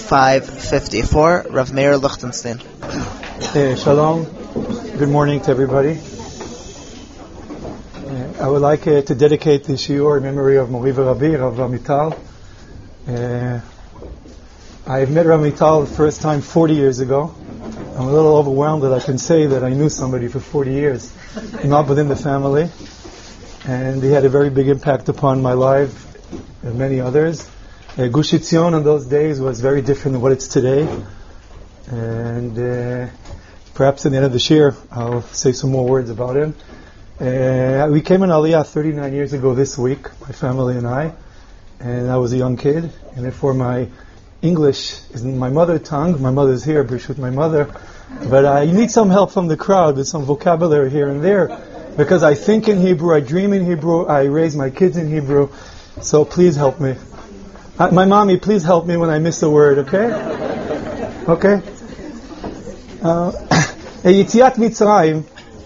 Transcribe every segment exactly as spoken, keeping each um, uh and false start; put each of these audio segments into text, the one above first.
five fifty-four, Rav Meir Lichtenstein. Uh, shalom. Good morning to everybody. Uh, I would like uh, to dedicate this shiur in memory of Mori Rabbi, Rav Amital. Uh, I met Rav Amital the first time forty years ago. I'm a little overwhelmed that I can say that I knew somebody for forty years, not within the family. And he had a very big impact upon my life and many others. Uh, Gush Etzion in those days was very different than what it's today. And uh, perhaps at the end of this year, I'll say some more words about him. Uh, we came in Aliyah thirty-nine years ago this week, my family and I. And I was a young kid. And therefore my English isn't my mother tongue. My mother's here, Brish with my mother. But I need some help from the crowd with some vocabulary here and there. Because I think in Hebrew, I dream in Hebrew, I raise my kids in Hebrew. So please help me. Uh, my mommy, please help me when I miss a word, okay? Okay? Uh, Yetziat Mitzrayim,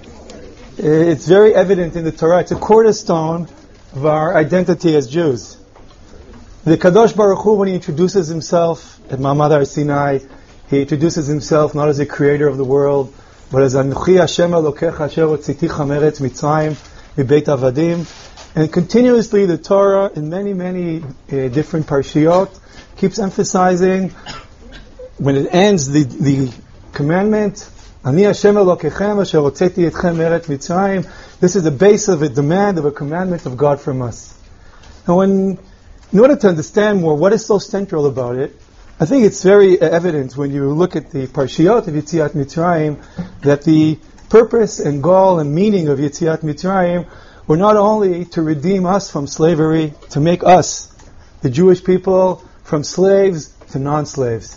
it's very evident in the Torah. It's a cornerstone of our identity as Jews. The Kadosh Baruch Hu, when he introduces himself at Ma'amad Har Sinai, he introduces himself not as the creator of the world, but as Anochi Hashem Elokecha Asher Hotziticha Meretz Mitzrayim Mibeit Avadim. And continuously the Torah, in many, many uh, different parshiyot, keeps emphasizing, when it ends the, the commandment, Ani Hashem Elokechem Asher Hotzeti Etchem Meretz Mitzrayim. This is the base of a demand, of a commandment of God from us. And when, in order to understand more what is so central about it, I think it's very evident when you look at the parshiyot of Yetziat Mitzrayim that the purpose and goal and meaning of Yetziat Mitzrayim were not only to redeem us from slavery, to make us, the Jewish people, from slaves to non-slaves.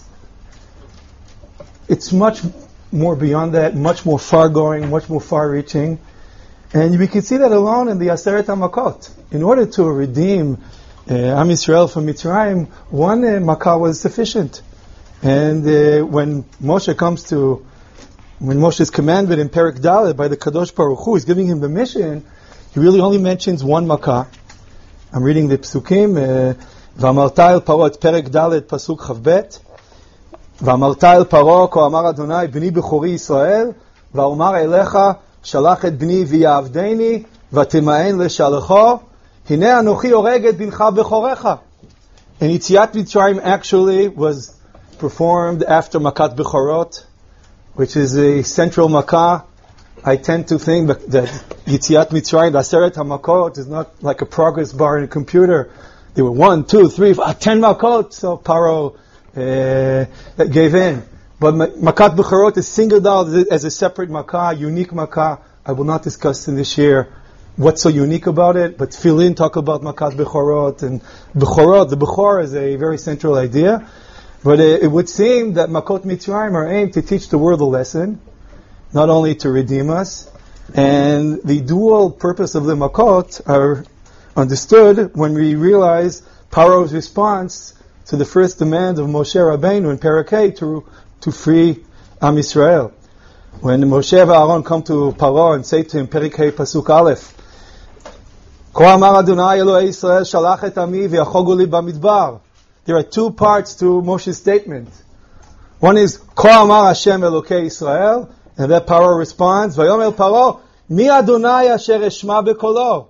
It's much more beyond that, much more far-going, much more far-reaching. And we can see that alone in the Aseret HaMakot. In order to redeem uh, Am Yisrael from Mitzrayim, one uh, Makkah was sufficient. And uh, when Moshe comes to, when Moshe is commanded in Perek Dalet by the Kadosh Baruch Hu, he's giving him the mission. He really only mentions one Makkah. I'm reading the Psukim. V'amarta el Paro et Perek Dalet Pasuk Chavbet. V'amarta el Paro ko amar Adonai b'ni b'chori Yisrael v'omar elecha shalach et b'ni v'yavdeni v'tima'en l'shalecho hine anochi oreg et bincha b'chorecha. And Yetziat Mitzrayim actually was performed after Makat Bechorot, which is a central Makkah. I tend to think that Yetziat Mitzrayim, the Aseret HaMakot, is not like a progress bar in a computer. There were one, two, three, four, ten Makot, so Paro uh, gave in. But Makat Bechorot is singled out as a separate Makkah, unique Makkah. I will not discuss in this year what's so unique about it, but Tfilin talk about Makat Bechorot, and Bechorot, the Bechor is a very central idea. But it, it would seem that Makot Mitzrayim are aimed to teach the world a lesson, not only to redeem us, and the dual purpose of the Makot are understood when we realize Paro's response to the first demand of Moshe Rabbeinu in Parakeh to, to free Am Yisrael. When Moshe and Aaron come to Paro and say to him, Parakeh Pasuk Aleph, Ko amar Adonai Elohei Yisrael shalach et ami v'yachogu li bamidbar. There are two parts to Moshe's statement. One is, Ko amar Hashem Elokei Yisrael, and that Paro responds, Vayomer Paro, Mi Adonai asher eshma bekolo.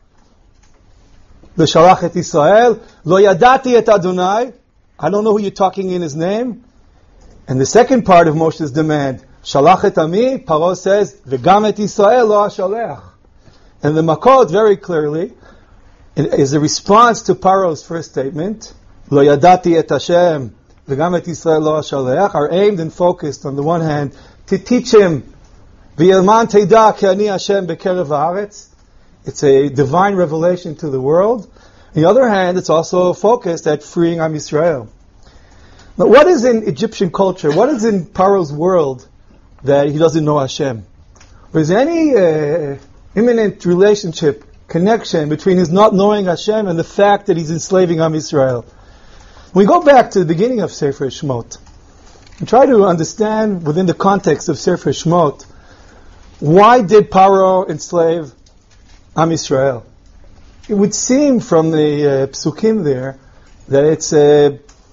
V'shalach et Yisrael, Lo yadati et Adonai. I don't know who you're talking in his name. And the second part of Moshe's demand, Shalach et ami, Paro says, V'gam et Yisrael lo ashalech. And the Makot very clearly is a response to Paro's first statement, Lo yadati et Hashem, V'gam et Yisrael lo ashalech, are aimed and focused on the one hand to teach him, V'yelman teida ki ani Hashem bekerev haaretz. It's a divine revelation to the world. On the other hand, it's also focused at freeing Am Yisrael. Now, what is in Egyptian culture? What is in Paro's world that he doesn't know Hashem? Is there any uh, imminent relationship, connection between his not knowing Hashem and the fact that he's enslaving Am Yisrael? We go back to the beginning of Sefer Shemot and try to understand within the context of Sefer Shemot, why did Paro enslave Am Yisrael? It would seem from the uh, psukim there that it's uh,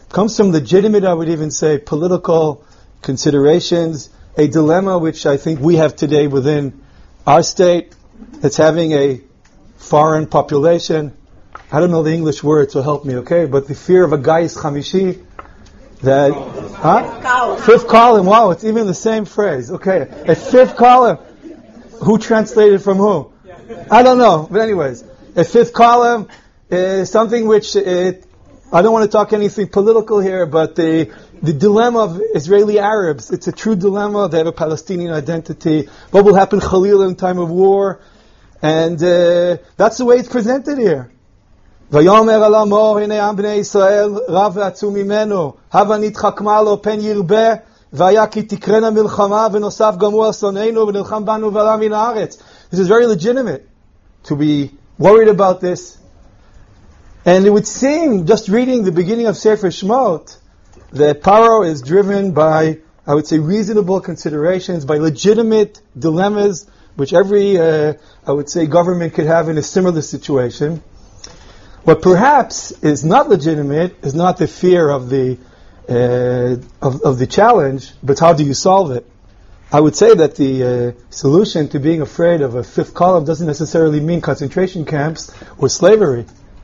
comes from legitimate, I would even say, political considerations, a dilemma which I think we have today within our state, that's having a foreign population. I don't know the English word, so help me, okay? But the fear of a Gais Chamishi, that, huh? Fifth column, wow, it's even the same phrase. Okay, a fifth column. Who translated from who? I don't know, but anyways, a fifth column is something which, it, I don't want to talk anything political here, but the the dilemma of Israeli Arabs, it's a true dilemma. They have a Palestinian identity. What will happen, Khalil, in time of war? And uh, that's the way it's presented here. ויאמר על עמו, הנה עם בני ישראל, רב ועצום ממנו, הבה נתחכמה לו פן ירבה, והיה כי תקרנה מלחמה, ונוסף גם הוא על שונאינו, ונלחם בנו ועלה מן הארץ. This is very legitimate to be worried about this. And it would seem, just reading the beginning of Sefer Shemot, that Paro is driven by, I would say, reasonable considerations, by legitimate dilemmas, which every, uh, I would say, government could have in a similar situation. What perhaps is not legitimate is not the fear of the uh, of, of the challenge, but how do you solve it? I would say that the uh, solution to being afraid of a fifth column doesn't necessarily mean concentration camps or slavery.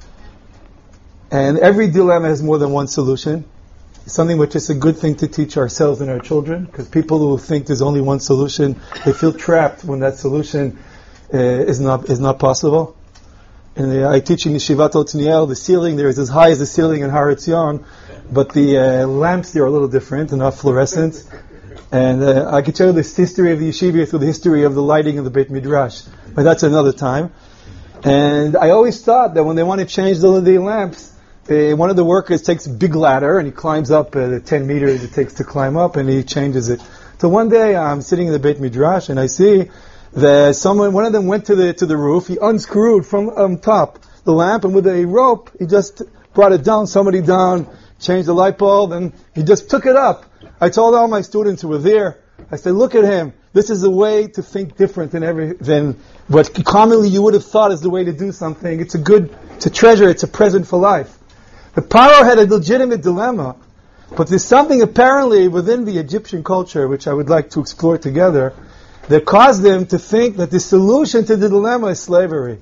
And every dilemma has more than one solution. It's something which is a good thing to teach ourselves and our children, because people who think there's only one solution, they feel trapped when that solution uh, is not is not possible. And uh, I teach in Yeshivat Otniel, the ceiling there is as high as the ceiling in Har Etzion, but the uh, lamps there are a little different and not fluorescent. And uh, I could tell you this history of the yeshiva through the history of the lighting of the Beit Midrash, but that's another time. And I always thought that when they want to change the, the lamps, uh, one of the workers takes a big ladder and he climbs up uh, the ten meters it takes to climb up, and he changes it. So one day I'm sitting in the Beit Midrash and I see that someone, one of them went to the to the roof. He unscrewed from um, top the lamp, and with a rope, he just brought it down. Somebody down, changed the light bulb, and he just took it up. I told all my students who were there, I said, "Look at him. This is a way to think different than every than what commonly you would have thought is the way to do something. It's a good, it's a treasure. It's a present for life." The Paro had a legitimate dilemma, but there's something apparently within the Egyptian culture which I would like to explore together, that caused them to think that the solution to the dilemma is slavery.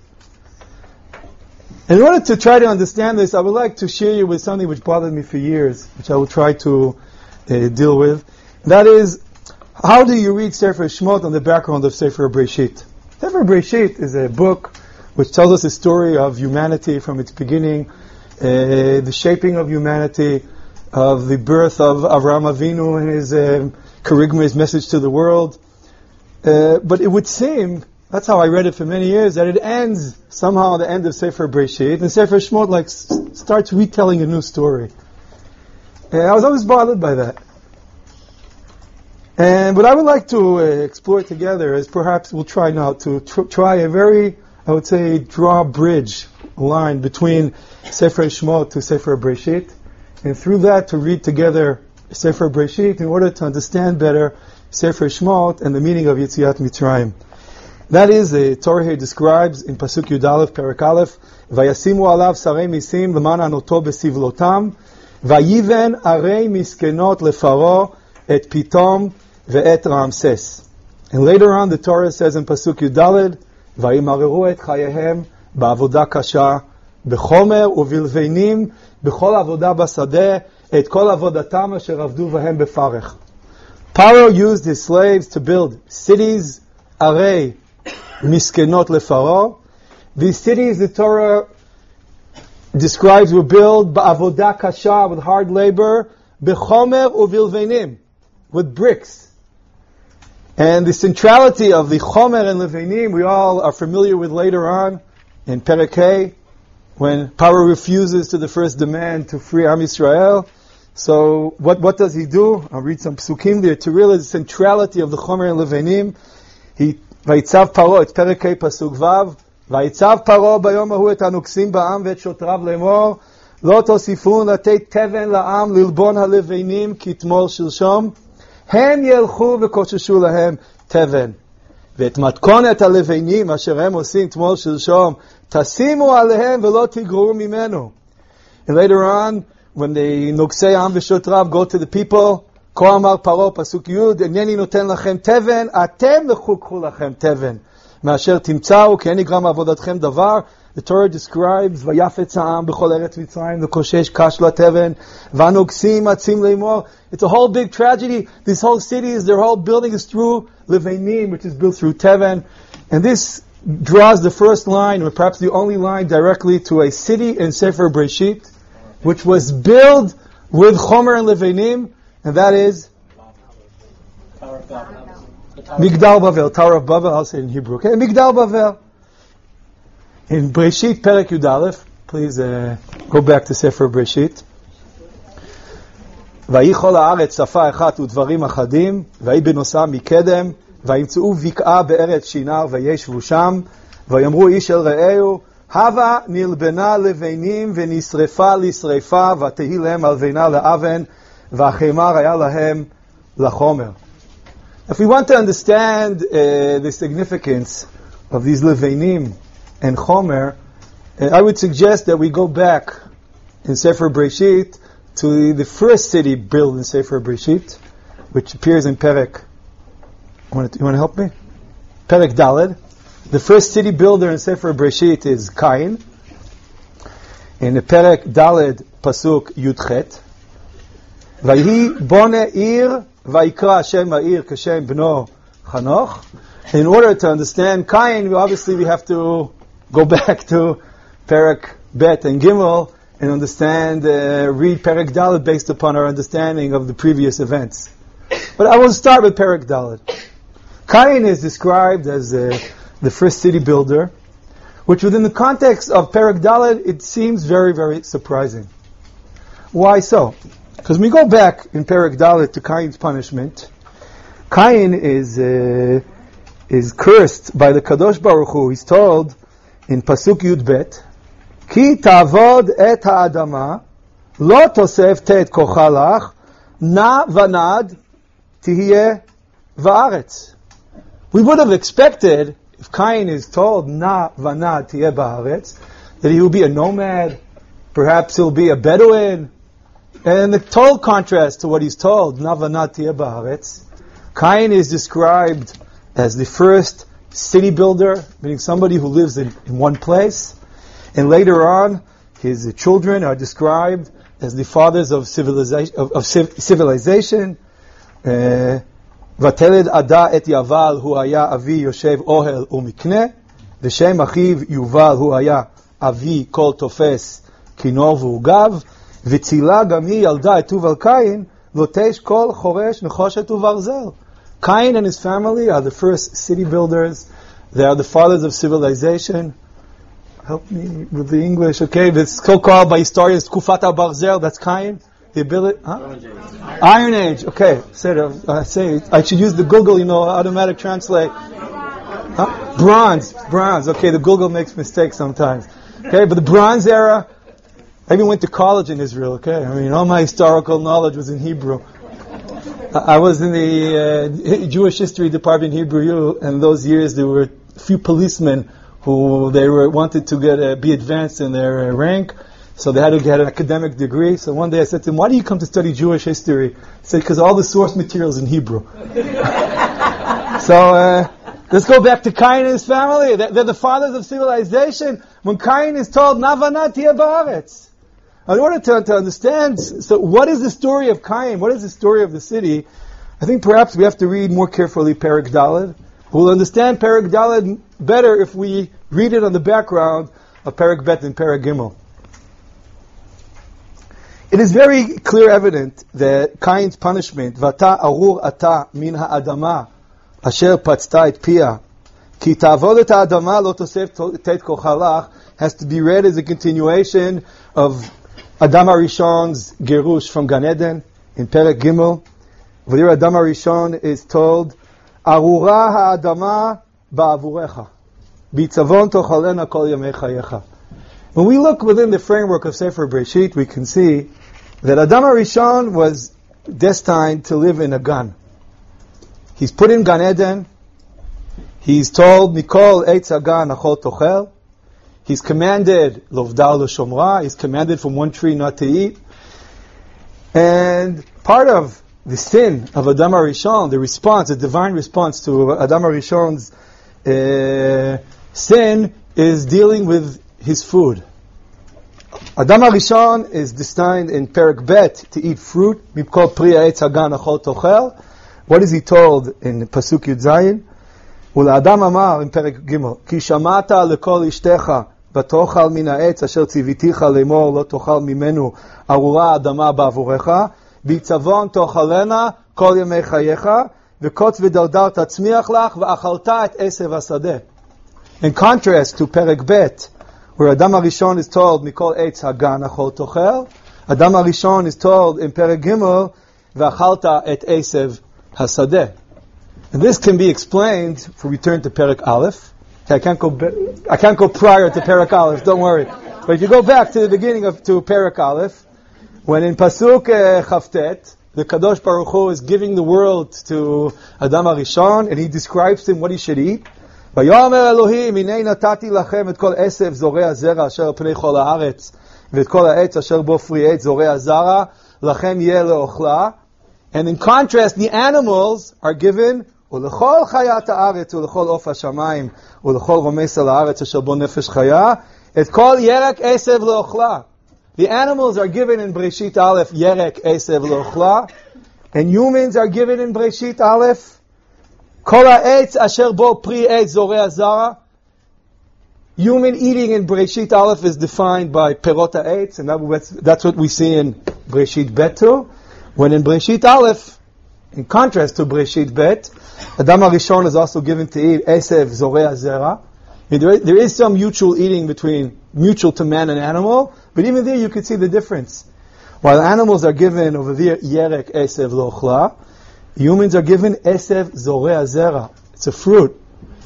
In order to try to understand this, I would like to share you with something which bothered me for years, which I will try to uh, deal with. That is, how do you read Sefer Shemot on the background of Sefer Breshit? Sefer Breshit is a book which tells us the story of humanity from its beginning, uh, the shaping of humanity, of the birth of Avraham Avinu and his uh, kerygma, his message to the world. Uh, but it would seem, that's how I read it for many years, that it ends somehow at the end of Sefer Breshit, and Sefer Shemot like s- starts retelling a new story. And I was always bothered by that. And what I would like to uh, explore together is perhaps we'll try now to tr- try a very, I would say, draw a bridge, a line between Sefer Shemot to Sefer Breshit, and through that to read together Sefer Breshit in order to understand better Sefer Shemot and the meaning of Yetziat Mitzrayim. That is, the Torah here describes in Pasuk Yud Aleph, Perek Aleph, Vayasimu alav sarei misim leman anoto besivlotam, Vayiven arei miskenot lefaro et pitom ve'et Ramses. And later on the Torah says in Pasuk Yud Daled, Vayimareru et chayehem ba'avoda kasha, b'chomer uvilveinim, b'chol avoda basadeh, et kol avodatam asher avdu vahem befarech. Paro used his slaves to build cities, arei miskenot lefaro. These cities, the Torah describes, were built ba'avoda kasha, with hard labor, b'chomer uvilveinim, with bricks. And the centrality of the chomer and leveinim, we all are familiar with later on in Perek Hey, when Paro refuses to the first demand to free Am Yisrael. So what what does he do? I'll read some psukim there to realize the centrality of the Chomer and Leveinim. He Vayitzav Paro, it's Perek Hey Pasuk Vav. Vayitzav Paro bayom ahu et hanuksim ba'am ve'et shotrav lemor lo tosifun latei teven la'am lilbon ha'leveinim kitmol shilshom hem yelchu v'kosheshu lahem teven ve'et matkonet ha'leveinim asher hem osim tmol shilshom tasimu alehem ve'lo tigru mimenu. And later on, when the Noksei Am V'Shotrav go to the people, Ko Amar Paro, Pasuk Yud, Eneni Noten Lachem Teven, Atem Lechu K'chu Lachem Teven, Me'asher Timtzau, Ki En Yigram Avodatchem Davar. The Torah describes Vayafetz Ha'am B'chol Eretz Mitzrayim, the Koshesh Kash LaTeven, Vanoksim Atzim Leimor. It's a whole big tragedy. These whole cities, their whole building is through Leveinim, which is built through Teven. And this draws the first line, or perhaps the only line, directly to a city in Sefer Breshit, which was built with Chomer and Leveinim, and that is Migdal Bavel, Tower of Bavel. I'll say it in Hebrew. Okay, Migdal Bavel. In Breshit, Perek Yud Aleph, please uh, go back to Sefer Breshit. ויכל הארץ שפה אחת ודברים אחדים, ויהי בנוסם מקדם, וימצאו בקעה בארץ שינר, וישבו שם, ויאמרו איש אל רעהו, הווה נלבנה לבנים ונשרפה לשרפה, ותהי להם הלבנה לאבן, והחמר היה להם לחומר. If we want to understand uh, the significance of these levanim and chomer, uh, I would suggest that we go back in Sefer Breshit to the first city built in Sefer Breshit, which appears in Perek. You want to, you want to help me? Perek Daled. The first city builder in Sefer Breshit is Cain. In the Perek Daled Pasuk Yudchet, Vayhi bone ir vayikra Hashem ha'ir kashem bno Chanoch. In order to understand Cain, obviously we have to go back to Perek Bet and Gimel and understand, uh, read Perek Dalet based upon our understanding of the previous events. But I will start with Perek Dalet. Cain is described as uh, the first city builder, which within the context of Perek Dalet, it seems very, very surprising. Why so? Because when we go back in Perek Dalet to Cain's punishment, Cain is uh, is cursed by the Kadosh Baruch Hu. He's told in Pasuk Yud Bet, Ki ta'avod et ha'adama, lo tosef te'et kocha lach, na vanad tihye va'aretz. We would have expected, if Cain is told, na vanad tihye va'aretz, that he will be a nomad, perhaps he'll be a Bedouin, and the total contrast to what he's told, na vanad tihye va'aretz, Cain is described as the first city builder, meaning somebody who lives in, in one place. And later on, his children are described as the fathers of civilization. Of, of civilization. Vateled Ada et Yaval hu haya avi yoshev ohel umikne, v'shem achiv Yuval hu haya avi kol tofes kinor v'ugav, v'tzila gam hi yalda et Tuval Cain lotesh kol choresh nechoshet uvarzel. Cain and his family are the first city builders. They are the fathers of civilization. Help me with the English. Okay, it's so-called by historians Kufat al-Barzel. That's Cain. The ability, huh? Iron Age. Okay, said uh, I say I should use the Google. You know, automatic translate. Huh? Bronze, bronze. Okay, the Google makes mistakes sometimes. Okay, but the Bronze era. I even went to college in Israel. Okay, I mean all my historical knowledge was in Hebrew. I was in the uh, Jewish history department in Hebrew U, and those years there were a few policemen who they were wanted to get uh, be advanced in their uh, rank, so they had to get an academic degree. So one day I said to them, "Why do you come to study Jewish history?" He said, "Because all the source material is in Hebrew." So uh, let's go back to Cain and his family. They're, they're the fathers of civilization. When Cain is told, "Navanat hiya ba'aretz," in order to, to understand, so what is the story of Cain? What is the story of the city? I think perhaps we have to read more carefully Perek Daled. We'll understand Perek Daled better if we read it on the background of Perek Bet and Perek Gimel. It is very clear evident that Cain's punishment, Vata arur ata min ha'adama asher patzta et pia, ki ta'avod et ha'adama lo tosef tet kocha lach, has to be read as a continuation of Adam HaRishon's Gerush from Gan Eden in Perek Gimel. Where Adam HaRishon is told, Arura ha'adama ba'avurecha, bitzavon tochalena kol yamei chayecha. When we look within the framework of Sefer Breshit, we can see that Adam HaRishon was destined to live in a Gan. He's put in Gan Eden. He's told, Mikol eitz hagan achol tochel. He's commanded, Lovdal l'shomra, he's commanded from one tree not to eat. And part of the sin of Adam HaRishon, the response, the divine response to Adam HaRishon's uh, sin, is dealing with his food. Adam HaRishon is destined in Perek Bet to eat fruit. Mikol pri ha'etz hagan achol tochel. What is he told in Pasuk Yud Zayin? ולאדם אמר in Perek Gimel, כי שמעת לכל אשתך ותאכל מן העץ אשר ציוויתיך לאמור לא תאכל ממנו ארורה האדמה בעבורך בעצבון תאכלנה כל ימי חייך וקוץ ודרדר תצמיח לך ואכלת את עשב השדה. In contrast to Perek Bet, where Adam HaRishon is told מכל עץ הגן אכול תאכל, Adam HaRishon is told in Perek Gimel ואכלת את עשב השדה. And this can be explained if we return to Perek Aleph. Okay, I can't go. Be- I can't go prior to Perek Aleph. Don't worry. But if you go back to the beginning of to Perek Aleph, when in Pasuk uh, Chavtet, the Kadosh Baruch Hu is giving the world to Adam HaRishon, and he describes him what he should eat. Vayomer Elohim, hinei natati lachem et kol esev zorei hazera asher al pnei chol haaretz, v'et kol ha'etz asher bo fri etz zorei hazara lachem yeh leochla. And in contrast, the animals are given ולכל חיית הארץ ולכל עוף השמיים ולכל רומס על הארץ אשר בו נפש חיה את כל ירק עשב לאוכלה. The animals are given in Breshit Aleph ירק עשב לאוכלה, and humans are given in Breshit Aleph כל העץ אשר בו פרי עץ זורע זרע. Human eating in Breshit Aleph is defined by פירות העץ, and that's, that's what we see in Breshit Bet too, when in Breshit Aleph, in contrast to Breshit Bet, Adam HaRishon is also given to eat Esev Zorei Zera. There, there is some mutual eating between, mutual to man and animal, but even there you can see the difference. While animals are given over there Yerek Esev Lochla, humans are given Esev Zorei Zera. It's a fruit.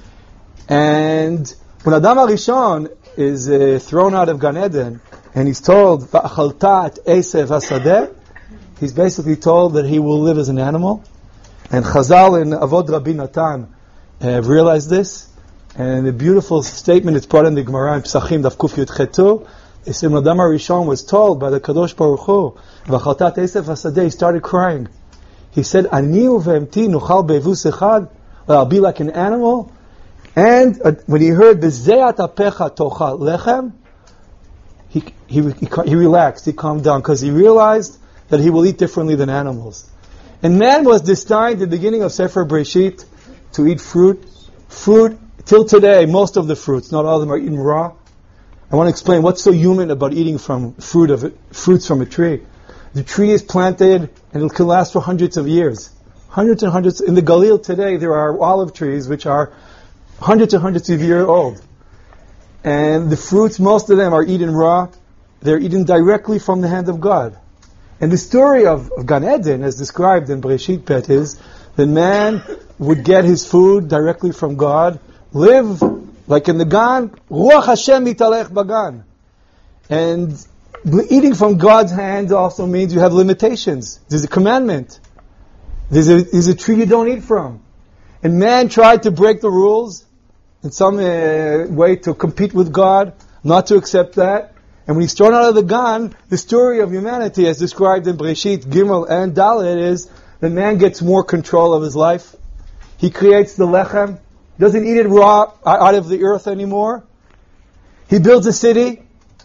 And when Adam HaRishon is uh, thrown out of Gan Eden, and he's told, Va'achalta et Esev HaSadeh, he's basically told that he will live as an animal. And Chazal in Avod Rabbi Natan have realized this. And the beautiful statement is brought in the Gemara in Pesachim, Daf Kuf Yud Chetu. It said, when Adam HaRishon was told by the Kadosh Baruch Hu, V'achaltat Esef HaSadeh, he started crying. He said, Ani uvehemti nuchal be'evus echad, I'll be like an animal. And uh, when he heard, B'zeat apecha tochal lechem, he, he, he, he relaxed, he calmed down, because he realized that he will eat differently than animals. And man was destined at the beginning of Sefer Breshit to eat fruit. Fruit, till today, most of the fruits, not all of them, are eaten raw. I want to explain what's so human about eating from fruit of it, fruits from a tree. The tree is planted and it can last for hundreds of years. Hundreds and hundreds. In the Galil today, there are olive trees which are hundreds and hundreds of years old. And the fruits, most of them are eaten raw. They're eaten directly from the hand of God. And the story of, of Gan Eden, as described in Breshit Bet, is that man would get his food directly from God, live like in the Gan, Ruach Hashem mitalech bagan. And eating from God's hand also means you have limitations. There's a commandment. There's a, there's a tree you don't eat from. And man tried to break the rules in some uh, way to compete with God, not to accept that. And when he's thrown out of the Gan, the story of humanity, as described in Breshit, Gimel, and Dalet, is that man gets more control of his life. He creates the lechem, doesn't eat it raw out of the earth anymore. He builds a city.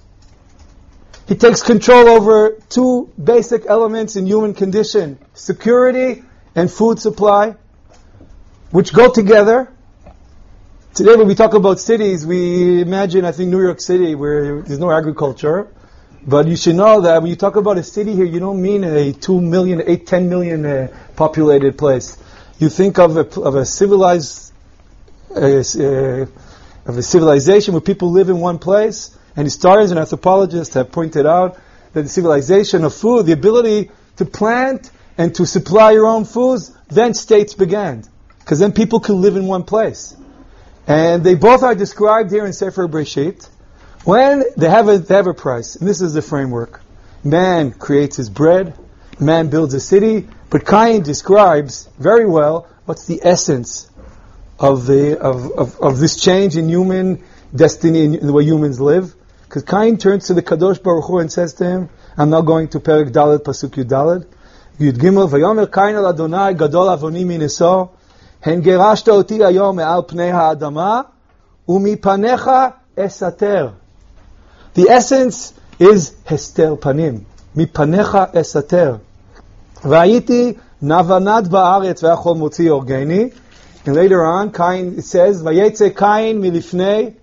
He takes control over two basic elements in human condition, security and food supply, which go together. Today when we talk about cities, we imagine, I think, New York City, where there's no agriculture. But you should know that when you talk about a city here, you don't mean a two million, eight, ten million uh, populated place. You think of a, of a civilized, uh, uh, of a civilization where people live in one place. And historians and anthropologists have pointed out that the civilization of food, the ability to plant and to supply your own foods, then states began. Because then people could live in one place. And they both are described here in Sefer Breshit when they have a, they have a price. And this is the framework. Man creates his bread. Man builds a city. But Cain describes very well what's the essence of the of, of, of this change in human destiny, in the way humans live. Because Cain turns to the Kadosh Baruch Hu and says to him, I'm now going to Perek Dalet, Pasuk Yud Dalet. Yud Gimel, Vayomer Kain el Adonai, Gadol avoni mineso, hen gerashta oti hayom me'al pnei ha'adama, umipanecha esater. The essence is hester panim. Mipanecha esater. Vayiti navanad ba'aretz ve'achol motzi orgeni. And later on, Kain, it says, Vayetze Kain milifnei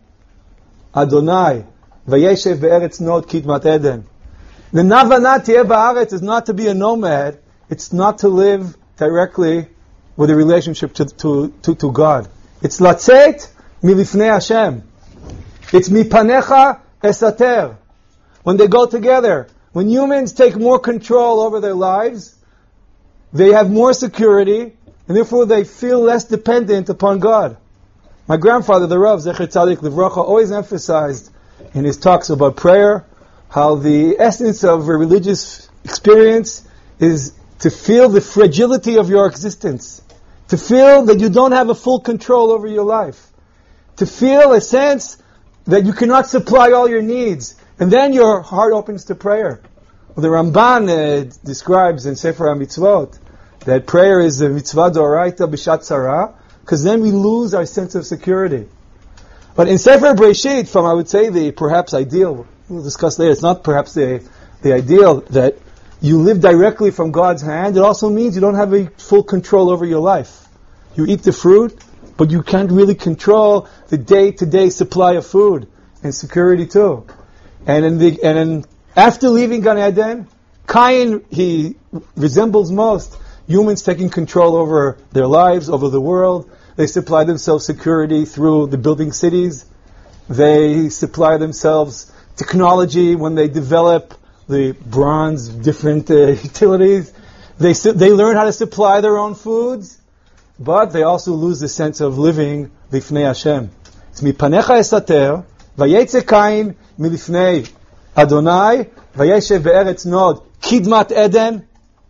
Adonai, Vayeshev be'eretz nod kidmat Eden. The navanad tieh ba'aretz is not to be a nomad. It's not to live directly with a relationship to, to, to, to God. It's latzet milifnei Hashem. It's mipanecha esater. When they go together, when humans take more control over their lives, they have more security, and therefore they feel less dependent upon God. My grandfather, the Rav, Zecher Tzadik Livracha, always emphasized in his talks about prayer how the essence of a religious experience is to feel the fragility of your existence, to feel that you don't have a full control over your life, to feel a sense that you cannot supply all your needs, and then your heart opens to prayer. Well, the Ramban uh, describes in Sefer HaMitzvot that prayer is a mitzvah d'oraita b'shat tzara, because then we lose our sense of security. But in Sefer Breshit, from I would say the perhaps ideal, we'll discuss later, it's not perhaps the, the ideal that you live directly from God's hand. It also means you don't have a full control over your life. You eat the fruit, but you can't really control the day-to-day supply of food and security too. And in the and in, after leaving Gan Eden, Cain, he resembles most humans taking control over their lives, over the world. They supply themselves security through the building cities. They supply themselves technology when they develop the bronze, different uh, utilities. They su- they learn how to supply their own foods, but they also lose the sense of living lifnei Hashem. It's mipanecha esater, vayetze Kain milifnei Adonai, vayeshev be'eretz nod, kidmat Eden.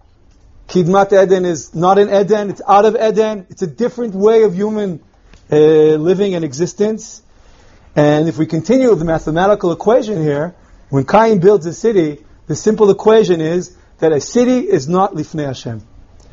Kidmat Eden is not in Eden, it's out of Eden. It's a different way of human uh, living and existence. And if we continue with the mathematical equation here, when Cain builds a city, the simple equation is that a city is not lifnei Hashem.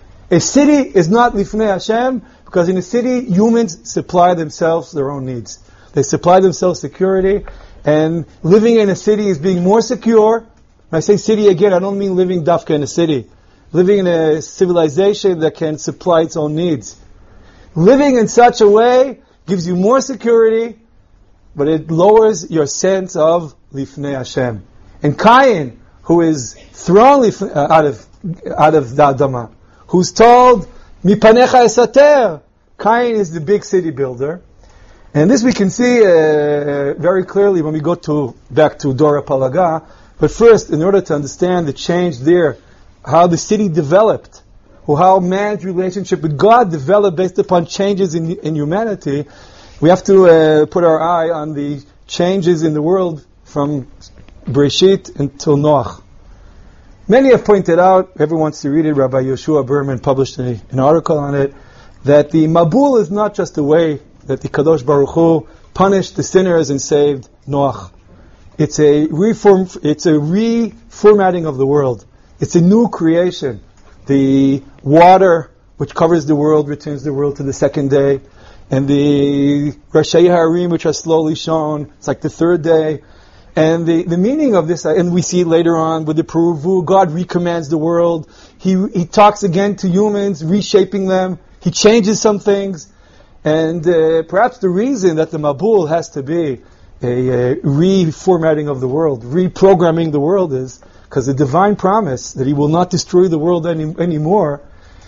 A city is not lifnei Hashem because in a city, humans supply themselves their own needs. They supply themselves security, and living in a city is being more secure. When I say city again, I don't mean living dafka in a city. Living in a civilization that can supply its own needs. Living in such a way gives you more security, but it lowers your sense of lifnei Hashem. And Cain, who is thrown lif- uh, out of out of the Adama, who's told mipanecha esater, Cain is the big city builder, and this we can see uh, very clearly when we go to back to Dora Palaga. But first, in order to understand the change there, how the city developed, or how man's relationship with God developed based upon changes in in humanity, we have to uh, put our eye on the changes in the world from Bereshit until Noach. Many have pointed out, everyone wants to read it, Rabbi Yoshua Berman published a, an article on it, that the Mabul is not just a way that the Kadosh Baruch Hu punished the sinners and saved Noach. It's a reform, it's a reformatting of the world. It's a new creation. The water which covers the world returns the world to the second day. And the Rashei Harim, which are slowly shown, it's like the third day. And the, the meaning of this, and we see it later on with the Peruvu, God recommands the world. He He talks again to humans, reshaping them. He changes some things. And uh, perhaps the reason that the Mabul has to be a, a reformatting of the world, reprogramming the world is because the divine promise that He will not destroy the world any, anymore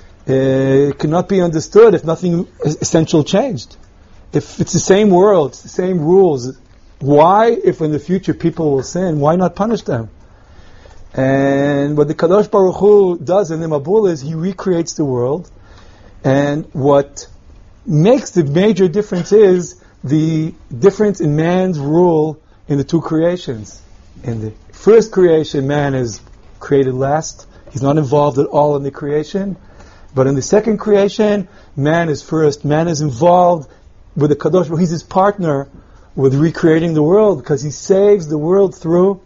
uh, cannot be understood if nothing essential changed. If it's the same world, it's the same rules, why, if in the future people will sin, why not punish them? And what the Kadosh Baruch Hu does in the Mabul is He recreates the world, and what makes the major difference is the difference in man's rule in the two creations. In the first creation, man is created last. He's not involved at all in the creation. But in the second creation, man is first. Man is involved with the Kadosh Baruch Hu. He's his partner with recreating the world because he saves the world through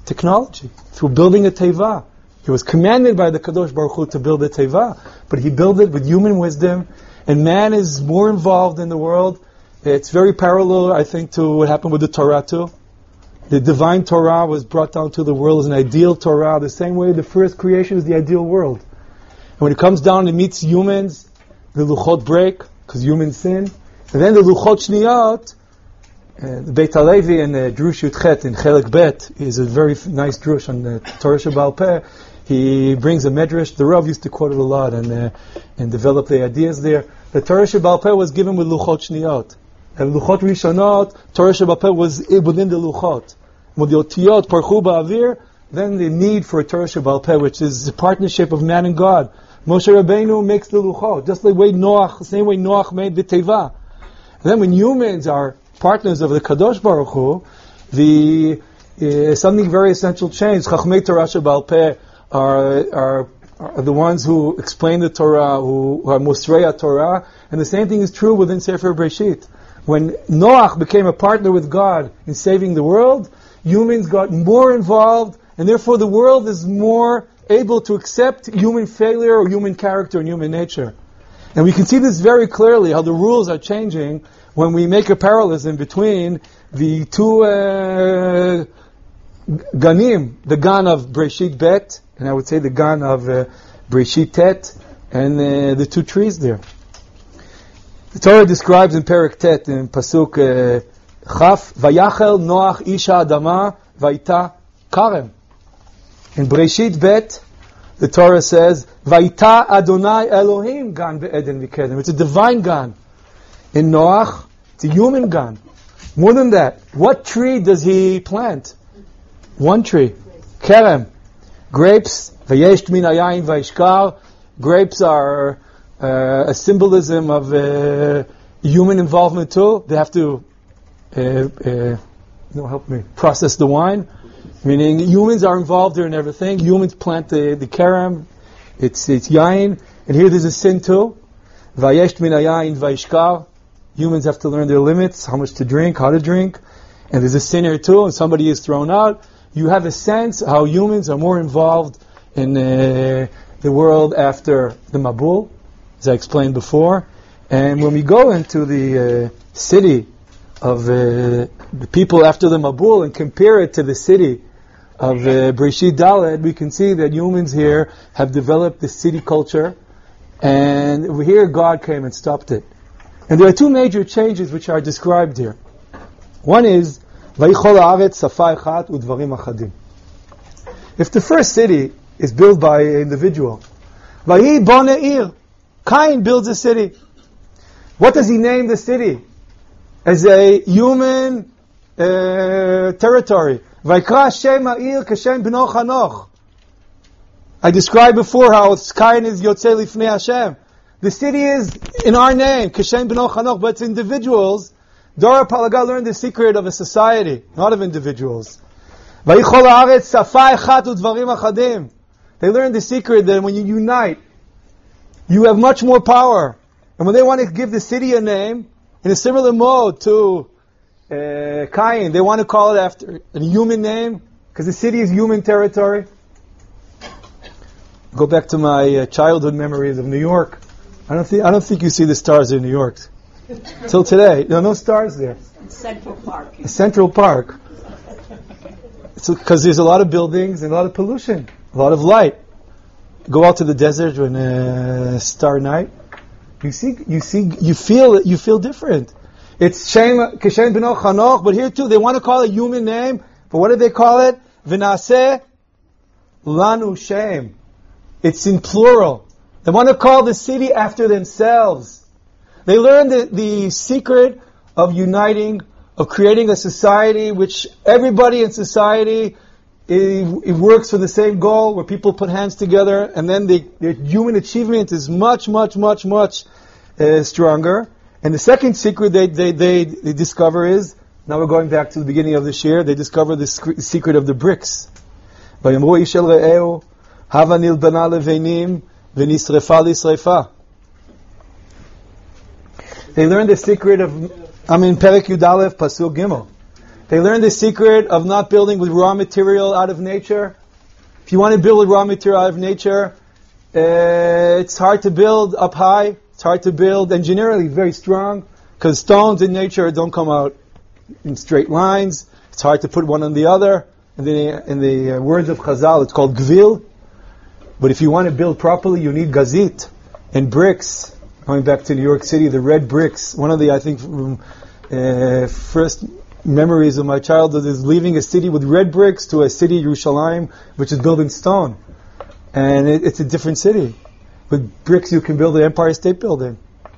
technology, through building a teva. He was commanded by the Kadosh Baruch Hu to build a teva, but he built it with human wisdom, and man is more involved in the world. It's very parallel, I think, to what happened with the Torah too. The divine Torah was brought down to the world as an ideal Torah, the same way the first creation is the ideal world. And when it comes down and meets humans, the luchot break, because humans sin, and then the luchot shniyot, Uh, the Beit HaLevi and uh, Drush Yudchet in Chelik Bet is a very f- nice drush on the Torah Shebaal Peh. He brings a medrash. The Rav used to quote it a lot and uh, and develop the ideas there. The Torah Shebaal Peh was given with Luchot Shniyot. And Luchot Rishonot, Torah Shebaal Peh was within the Luchot. With the Otiyot, Parchu Ba'avir, then the need for a Torah Shebaal Peh, which is the partnership of man and God. Moshe Rabbeinu makes the Luchot, just the way Noach, the same way Noach made the Teva. And then when humans are partners of the Kadosh Baruch Hu, the uh, something very essential changed. Chachmei Torah Shebaal Peh are, are are the ones who explain the Torah, who, who are Mosrei Torah, and the same thing is true within Sefer Breshit. When Noach became a partner with God in saving the world, humans got more involved, and therefore the world is more able to accept human failure or human character and human nature. And we can see this very clearly, how the rules are changing when we make a parallelism between the two uh, ganim, the gan of Breshit Bet, and I would say the gan of uh, Breshit Tet, and uh, the two trees there. The Torah describes in Perek Tet, in Pasuk uh, Chaf, Vayachel Noach Isha Adama Vaita Karem. In Breshit Bet, the Torah says, Vaita Adonai Elohim Gan Be'eden V'Kedem. It's a divine gan. In Noach, it's a human gan. More than that, what tree does he plant? One tree. Kerem. Grapes. Vayesh min hayayin vayishkar. Grapes are uh, a symbolism of uh, human involvement too. They have to uh, uh, no, help me, process the wine. Meaning humans are involved there in everything. Humans plant the, the kerem. It's, it's yayin. And here there's a sin too. Vayesh min hayayin vayishkar. Humans have to learn their limits, how much to drink, how to drink. And there's a sin here too, and somebody is thrown out. You have a sense how humans are more involved in uh, the world after the Mabul, as I explained before. And when we go into the uh, city of uh, the people after the Mabul and compare it to the city of uh, Breshit Dalet, we can see that humans here have developed the city culture. And over here God came and stopped it. And there are two major changes which are described here. One is, Vayichol haaretz safa echat udvarim achadim. If the first city is built by an individual, Vayi boneh ir, Cain builds a city. What does he name the city? As a human uh, territory. Vayikra shem ha'ir kashem b'no Chanoch. I described before how Cain is Yotzei Lifnei Hashem. The city is in our name, Kashem B'no Chanoch, but it's individuals. Dora Palaga learned the secret of a society, not of individuals. Vayichol haaretz safa echat udvarim achadim. They learned the secret that when you unite, you have much more power. And when they want to give the city a name, in a similar mode to uh, Cain, they want to call it after a human name, because the city is human territory. Go back to my uh, childhood memories of New York. I don't think I don't think you see the stars in New York till today. There are no stars there. Central Park. Central Park. Because there's a lot of buildings and a lot of pollution, a lot of light. Go out to the desert when uh, star night. You see, you see, you feel it. You feel different. It's Shem Keshem B'no Chanoch, but here too they want to call it a human name. But what do they call it? V'naseh Lanu Shem. It's in plural. They want to call the city after themselves. They learned the, the secret of uniting, of creating a society which everybody in society it, it works for the same goal, where people put hands together, and then the, the human achievement is much, much, much, much uh, stronger. And the second secret they, they, they, they discover is, now we're going back to the beginning of this year, they discover the sc- secret of the bricks. Vayamru ish el re'eu, hava nilbana leveinim, v'nisrefa lisrefa. They learned the secret of, I mean, Perek Yud Aleph, Pasuk Gimel. They learned the secret of not building with raw material out of nature. If you want to build with raw material out of nature, uh, it's hard to build up high. It's hard to build engineerily, very strong, because stones in nature don't come out in straight lines. It's hard to put one on the other. In the, in the words of Chazal, it's called gvil. But if you want to build properly, you need gazit and bricks. Going back to New York City, the red bricks. One of the, I think, uh, first memories of my childhood is leaving a city with red bricks to a city, Yerushalayim, which is built in stone. And it, it's a different city. With bricks you can build the Empire State Building.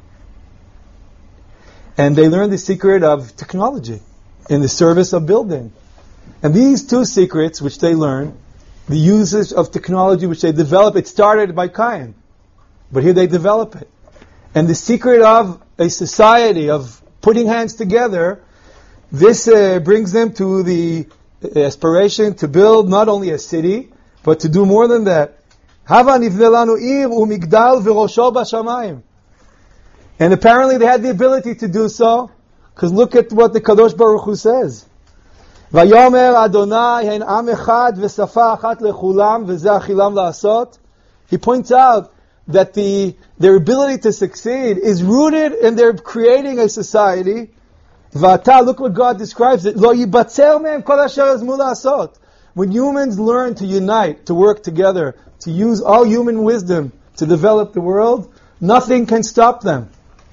And they learned the secret of technology in the service of building. And these two secrets which they learned, the usage of technology which they develop, it started by Cain. But here they develop it. And the secret of a society, of putting hands together, this uh, brings them to the aspiration to build not only a city, but to do more than that. Hava nivne lanu ir umigdal v'rosho b'shamayim. And apparently they had the ability to do so, because look at what the Kadosh Baruch Hu says. Vayomer Adonai hein am echad v'safa achat lechulam v'zeh achilam la'asot. He points out that the their ability to succeed is rooted in their creating a society. V'ata, look what God describes it. Lo yibatzer mehem kol asher azmu la'asot. When humans learn to unite, to work together, to use all human wisdom to develop the world, nothing can stop them.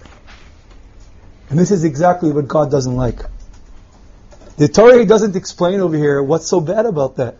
And this is exactly what God doesn't like. The Torah doesn't explain over here what's so bad about that.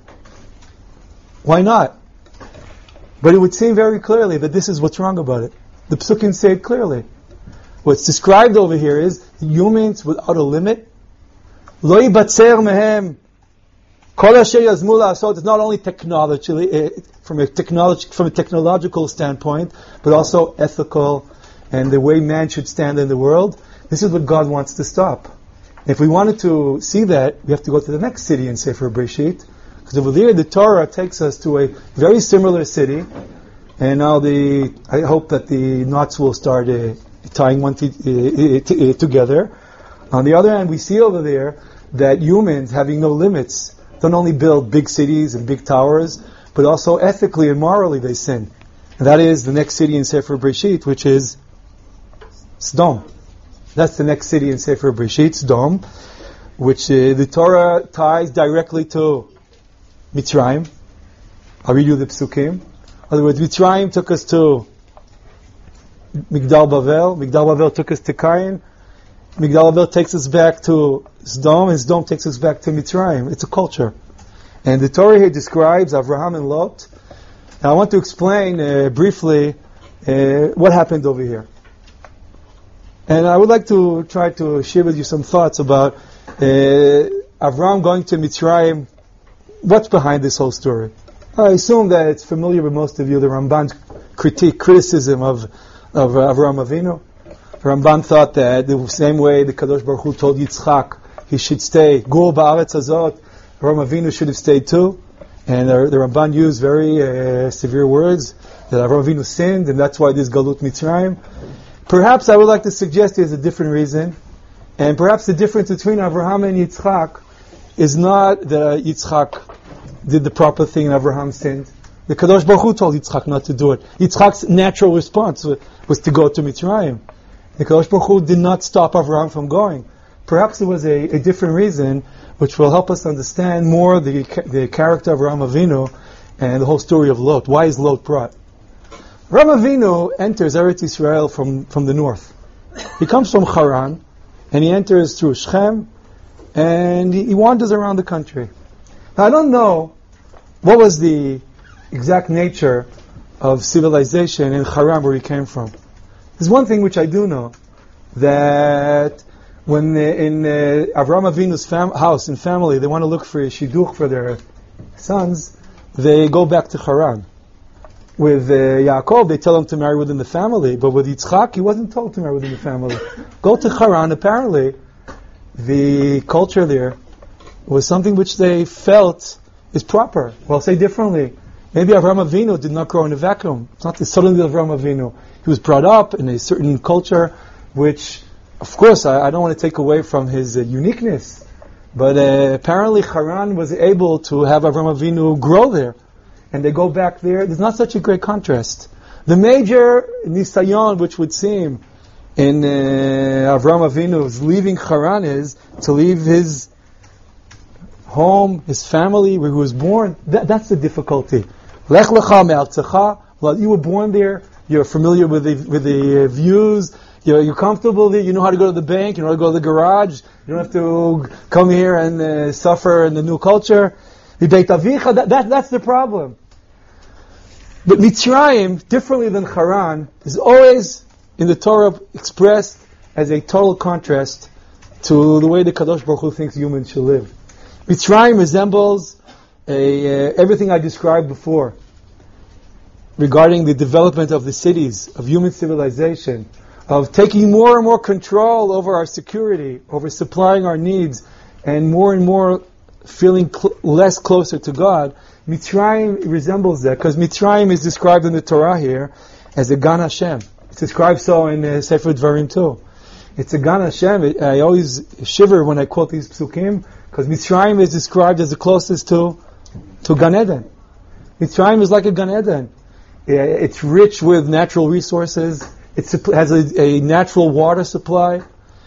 Why not? But it would seem very clearly that this is what's wrong about it. The Psukim say it clearly. What's described over here is humans without a limit. Lo yibatzer mehem kol asher yazmu la'asot. It's not only technologically, uh, from a technology, from a technological standpoint, but also ethical and the way man should stand in the world. This is what God wants to stop. If we wanted to see that, we have to go to the next city in Sefer Breshit, because over there the Torah takes us to a very similar city, and now the I hope that the knots will start uh, tying one t- uh, t- uh, together. On the other hand, we see over there that humans, having no limits, don't only build big cities and big towers, but also ethically and morally they sin. And that is the next city in Sefer Breshit, which is Sodom. That's the next city in Sefer Breshit, Sodom, which uh, the Torah ties directly to Mitzrayim. I'll read you the Psukim. In other words, Mitzrayim took us to Migdal Bavel. Migdal Bavel took us to Cain. Migdal Bavel takes us back to Sodom, and Sodom takes us back to Mitzrayim. It's a culture. And the Torah here describes Avraham and Lot. Now I want to explain uh, briefly uh, what happened over here. And I would like to try to share with you some thoughts about uh, Avram going to Mitzrayim. What's behind this whole story? I assume that it's familiar with most of you, the Ramban's critique, criticism of, of uh, Avram Avinu. The Ramban thought that the same way the Kadosh Baruch Hu told Yitzchak he should stay, Gur ba'aretz hazot, Avram Avinu should have stayed too. And the, the Ramban used very uh, severe words, that Avram Avinu sinned, and that's why this Galut Mitzrayim. Perhaps I would like to suggest there's a different reason, and perhaps the difference between Avraham and Yitzchak is not that Yitzchak did the proper thing and Avraham sinned. The Kadosh Baruch Hu told Yitzchak not to do it. Yitzchak's natural response was to go to Mitzrayim. The Kadosh Baruch Hu did not stop Avraham from going. Perhaps it was a, a different reason, which will help us understand more the the character of Avraham Avinu and the whole story of Lot. Why is Lot brought? Avraham Avinu enters Eretz Yisrael from, from the north. He comes from Haran, and he enters through Shechem, and he, he wanders around the country. Now I don't know what was the exact nature of civilization in Haran where he came from. There's one thing which I do know, that when uh, in uh, Avraham Avinu's fam- house and family they want to look for a shidduch for their sons, they go back to Haran. With uh, Yaakov, they tell him to marry within the family, but with Yitzchak, he wasn't told to marry within the family. Go to Haran. Apparently, the culture there was something which they felt is proper. Well, I'll say differently. Maybe Avraham Avinu did not grow in a vacuum. It's not the suddenly Avraham Avinu. He was brought up in a certain culture, which, of course, I, I don't want to take away from his uh, uniqueness. But uh, apparently Haran was able to have Avram Avinu grow there. And they go back there. There's not such a great contrast. The major nisayon, which would seem in uh, Avram Avinu's leaving Haran, is to leave his home, his family, where he was born. That, that's the difficulty. Lech lecha me'artzecha. Well, you were born there. You're familiar with the with the uh, views. You're, you're comfortable there. You know how to go to the bank. You know how to go to the garage. You don't have to come here and uh, suffer in the new culture. Beit Avicha. That, that that's the problem. But Mitzrayim, differently than Haran, is always in the Torah expressed as a total contrast to the way the Kadosh Baruch Hu thinks humans should live. Mitzrayim resembles a, uh, everything I described before regarding the development of the cities, of human civilization, of taking more and more control over our security, over supplying our needs, and more and more feeling cl- less closer to God. Mitzrayim resembles that, because Mitzrayim is described in the Torah here as a Gan Hashem. It's described so in uh, Sefer Dvarim too. It's a Gan Hashem. It, I always shiver when I quote these psukim, because Mitzrayim is described as the closest to to Gan Eden. Mitzrayim is like a Gan Eden. It's rich with natural resources. It has a, a natural water supply.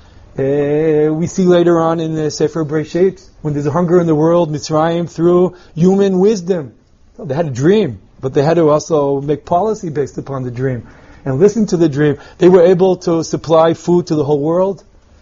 Uh, we see later on in the Sefer Breshit, when there's a hunger in the world, Mitzrayim, through human wisdom. They had a dream, but they had to also make policy based upon the dream and listen to the dream. They were able to supply food to the whole world.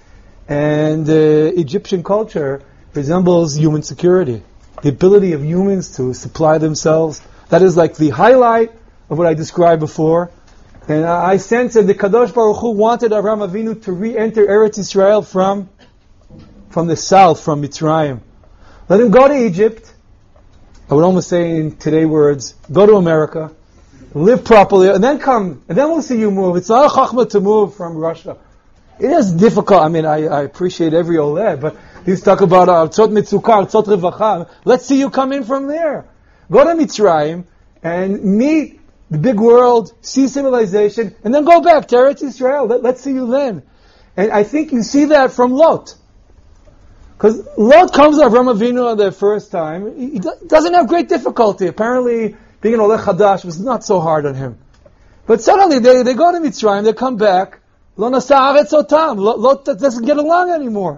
And uh, Egyptian culture resembles human security. The ability of humans to supply themselves. That is like the highlight of what I described before. And I sense that the Kadosh Baruch Hu wanted Avram Avinu to re-enter Eretz Yisrael from, from the south, from Mitzrayim. Let him go to Egypt. I would almost say in today's words, go to America, live properly, and then come, and then we'll see you move. It's not a chachma to move from Russia. It is difficult. I mean, I, I appreciate every oleh, but he's talking about Artzot Mitzukah, Artzot Revacha. Let's see you come in from there. Go to Mitzrayim and meet the big world, see civilization, and then go back to Eretz Yisrael. Let, let's see you then. And I think you see that from Lot. Because Lot comes to Avram Avinu the first time. He, he doesn't have great difficulty. Apparently, being an Oleh Chadash was not so hard on him. But suddenly, they, they go to Mitzrayim, they come back. Lo nasa haaretz otam. Lot doesn't get along anymore.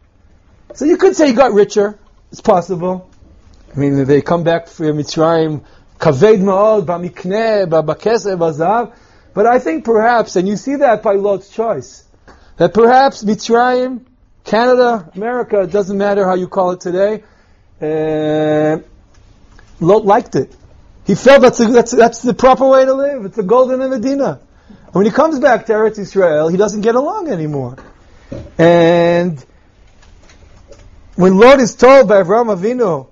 So you could say he got richer. It's possible. I mean, they come back from Mitzrayim, kaved ma'od, b'mikneh, b'kesef, b'zav. But I think perhaps, and you see that by Lot's choice, that perhaps Mitzrayim, Canada, America, it doesn't matter how you call it today, uh, Lot liked it. He felt that's, a, that's, that's the proper way to live. It's a golden Medina. And when he comes back to Eretz Yisrael, he doesn't get along anymore. And when Lot is told by Avraham Avinu,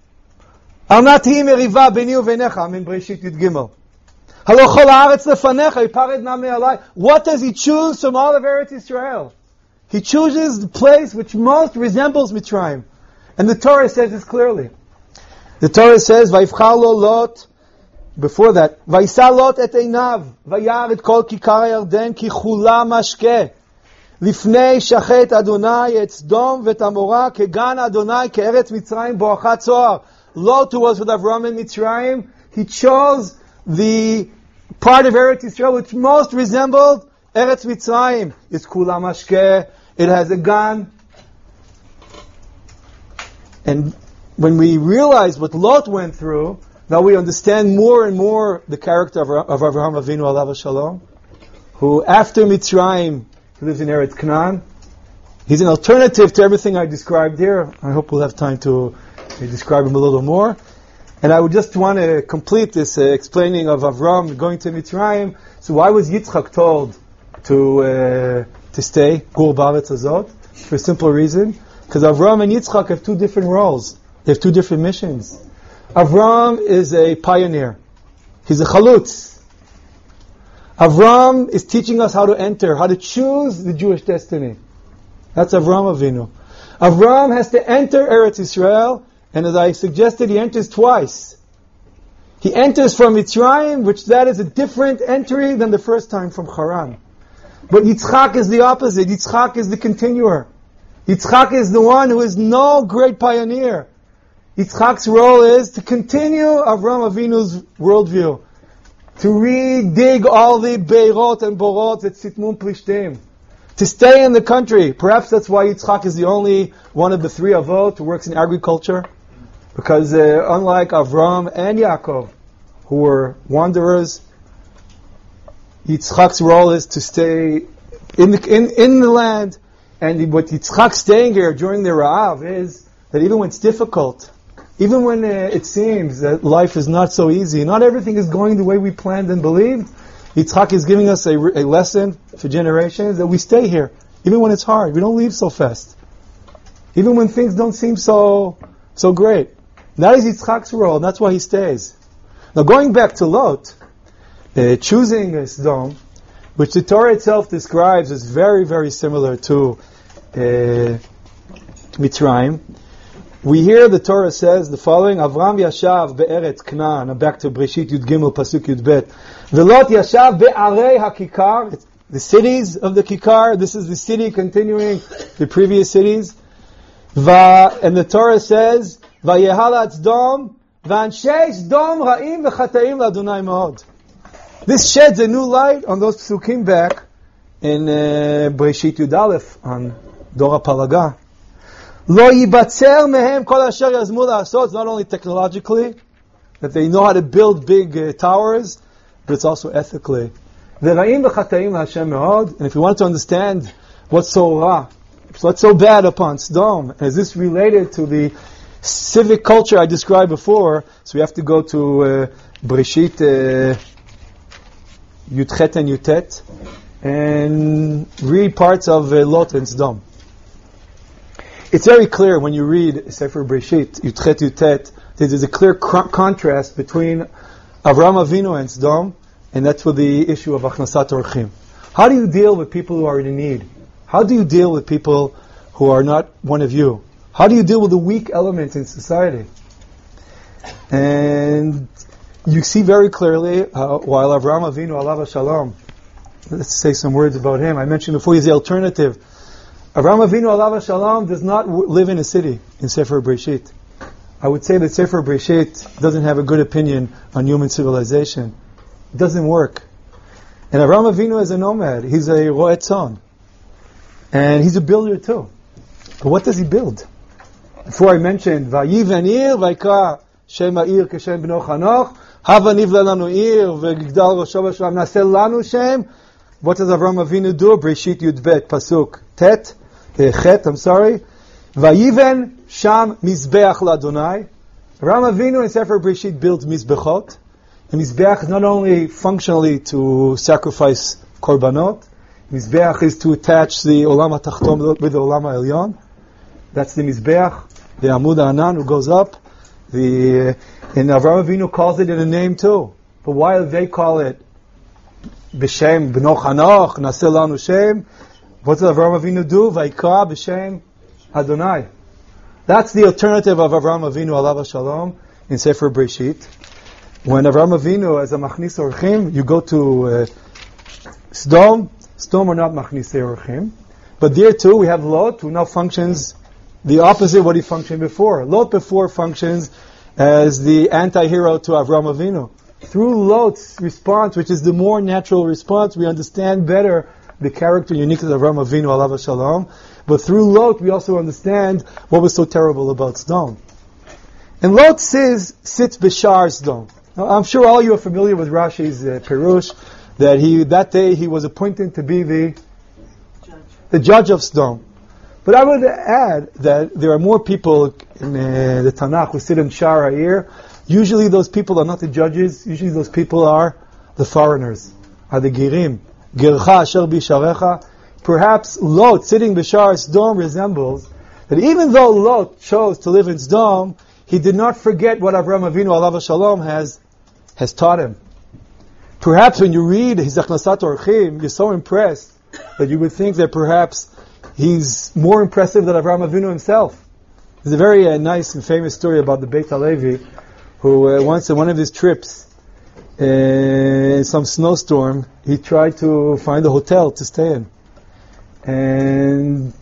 Al na tihi meriva beni uvenecha, I'm in Breshit Yud Gimel. Halo chol haaretz lefanecha, yipared na me'alai. What does he choose from all of Eretz Yisrael? He chooses the place which most resembles Mitzrayim. And the Torah says this clearly. The Torah says, Vayivchar lo Lot, before that, Vayisa Lot et einav, Vayar et kol kikar Yarden, ki chula mashke. Lifnei shachet Adonai et Sdom vet Amora, kegan Adonai, ke'eretz Mitzrayim bo'achat zohar. Lot, who was with Avram in Mitzrayim, he chose the part of Eretz Yisrael which most resembled Eretz Mitzrayim. It's kula mashke, it has a gan. And when we realize what Lot went through, now we understand more and more the character of, of Avraham Avinu alav shalom, who after Mitzrayim, he lives in Eretz Canaan. He's an alternative to everything I described here. I hope we'll have time to describe him a little more. And I would just want to complete this uh, explaining of Avram going to Mitzrayim. So why was Yitzchak told to uh, to stay, Gur Ba'aretz Hazot? For a simple reason. Because Avram and Yitzchak have two different roles. They have two different missions. Avram is a pioneer. He's a chalutz. Avram is teaching us how to enter, how to choose the Jewish destiny. That's Avram Avinu. Avram has to enter Eretz Yisrael, and as I suggested, he enters twice. He enters from Mitzrayim, which that is a different entry than the first time from Haran. But Yitzchak is the opposite. Yitzchak is the continuer. Yitzchak is the one who is no great pioneer. Yitzchak's role is to continue Avram Avinu's worldview, to re-dig all the beirot and borot at Sitmun Plishtim, to stay in the country. Perhaps that's why Yitzchak is the only one of the three Avot who works in agriculture, because uh, unlike Avram and Yaakov, who were wanderers, Yitzchak's role is to stay in the, in, in the land. And what Yitzchak staying here during the Ra'av is that even when it's difficult, even when uh, it seems that life is not so easy, not everything is going the way we planned and believed, Yitzchak is giving us a, a lesson for generations that we stay here, even when it's hard. We don't leave so fast. Even when things don't seem so so great. That is Yitzchak's role, and that's why he stays. Now going back to Lot, uh, choosing uh, Sodom, which the Torah itself describes as very, very similar to uh, Mitzrayim. We hear the Torah says the following: Avram yashav be'eretz Canaan. Back to Breshit Yud Gimel Pasuk Yud Bet. Velot yashav be'arei hakikar. The cities of the Kikar. This is the city continuing the previous cities. Va, and the Torah says Vayehalat Sdom v'anshei Sdom ra'im v'chataim l'Adonai Ma'od. This sheds a new light on those psukim back in uh, Breshit Yud Aleph on Dor HaPalaga. Lo yibatzer mehem kol asher yazmu la'asot. It's not only technologically that they know how to build big uh, towers, but it's also ethically. V'ra'im v'chataim l'Hashem me'od. And if you want to understand what's so ra, what's so bad upon Sodom, is this related to the civic culture I described before? So we have to go to uh, Breshit uh, Yudchet and Yutet and read parts of uh, Lot and Sodom. It's very clear when you read Sefer Breshit, Yudchet Yutet, that there's a clear cr- contrast between Avram Avinu and Sodom, and that's with the issue of Achnasat Orchim. How do you deal with people who are in need? How do you deal with people who are not one of you? How do you deal with the weak elements in society? And you see very clearly, uh, while Avram Avinu, alav shalom, let's say some words about him. I mentioned before he's the alternative. Avram Avinu, alav shalom, does not w- live in a city in Sefer Breshit. I would say that Sefer Breshit doesn't have a good opinion on human civilization. It doesn't work. And Avram Avinu is a nomad. He's a ro'et tzon. And he's a builder too. But what does he build? Before I mentioned, Vayiven ir, Vaikra, Shem ha'ir keshem b'no Chanoch, Hava nivla lanu ir, V'gigdal rosho b'shalam, Naseh lanu Shem. What does Avram Avinu do? Breshit Yud Bet, Pasuk Tet, eh, Chet, I'm sorry. Vayiven sham mizbeach l'Adonai. Avram Avinu in Sefer Breshit builds mizbechot. And mizbeach is not only functionally to sacrifice korbanot, Mizbeach is to attach the Olam HaTachton with the Olam HaElyon. That's the Mizbeach, the Amud Anan who goes up. The uh, and Avraham Avinu calls it in a name too. But while they call it B'Shem B'no Chanoch, Naseh lanu Shem, what does Avraham Avinu do? Vaikra B'Shem Adonai. That's the alternative of Avraham Avinu alav shalom in Sefer Breshit. When Avraham Avinu as a Machnis Orchim, you go to uh, Sodom. Sodom are not Machnissei Orchim. But there too we have Lot, who now functions the opposite of what he functioned before. Lot before functions as the anti-hero to Avram Avinu. Through Lot's response, which is the more natural response, we understand better the character uniqueness of Avram Avinu, alav shalom. But through Lot, we also understand what was so terrible about Sodom. And Lot says, sits b'shar Sodom. Now, I'm sure all you are familiar with Rashi's uh, Perush, that he that day he was appointed to be the judge. the judge of Sodom. But I would add that there are more people in uh, the Tanakh who sit in Shar Ha'ir. Usually those people are not the judges. Usually those people are the foreigners, are the Girim. Gircha asher bisharecha. Perhaps Lot sitting b'shar Sodom resembles that even though Lot chose to live in Sodom, he did not forget what Avraham Avinu alav shalom has has taught him. Perhaps when you read his Achnasat Orchim, you're so impressed that you would think that perhaps he's more impressive than Avraham Avinu himself. There's a very uh, nice and famous story about the Beit HaLevi, who uh, once on one of his trips, uh, in some snowstorm, he tried to find a hotel to stay in. And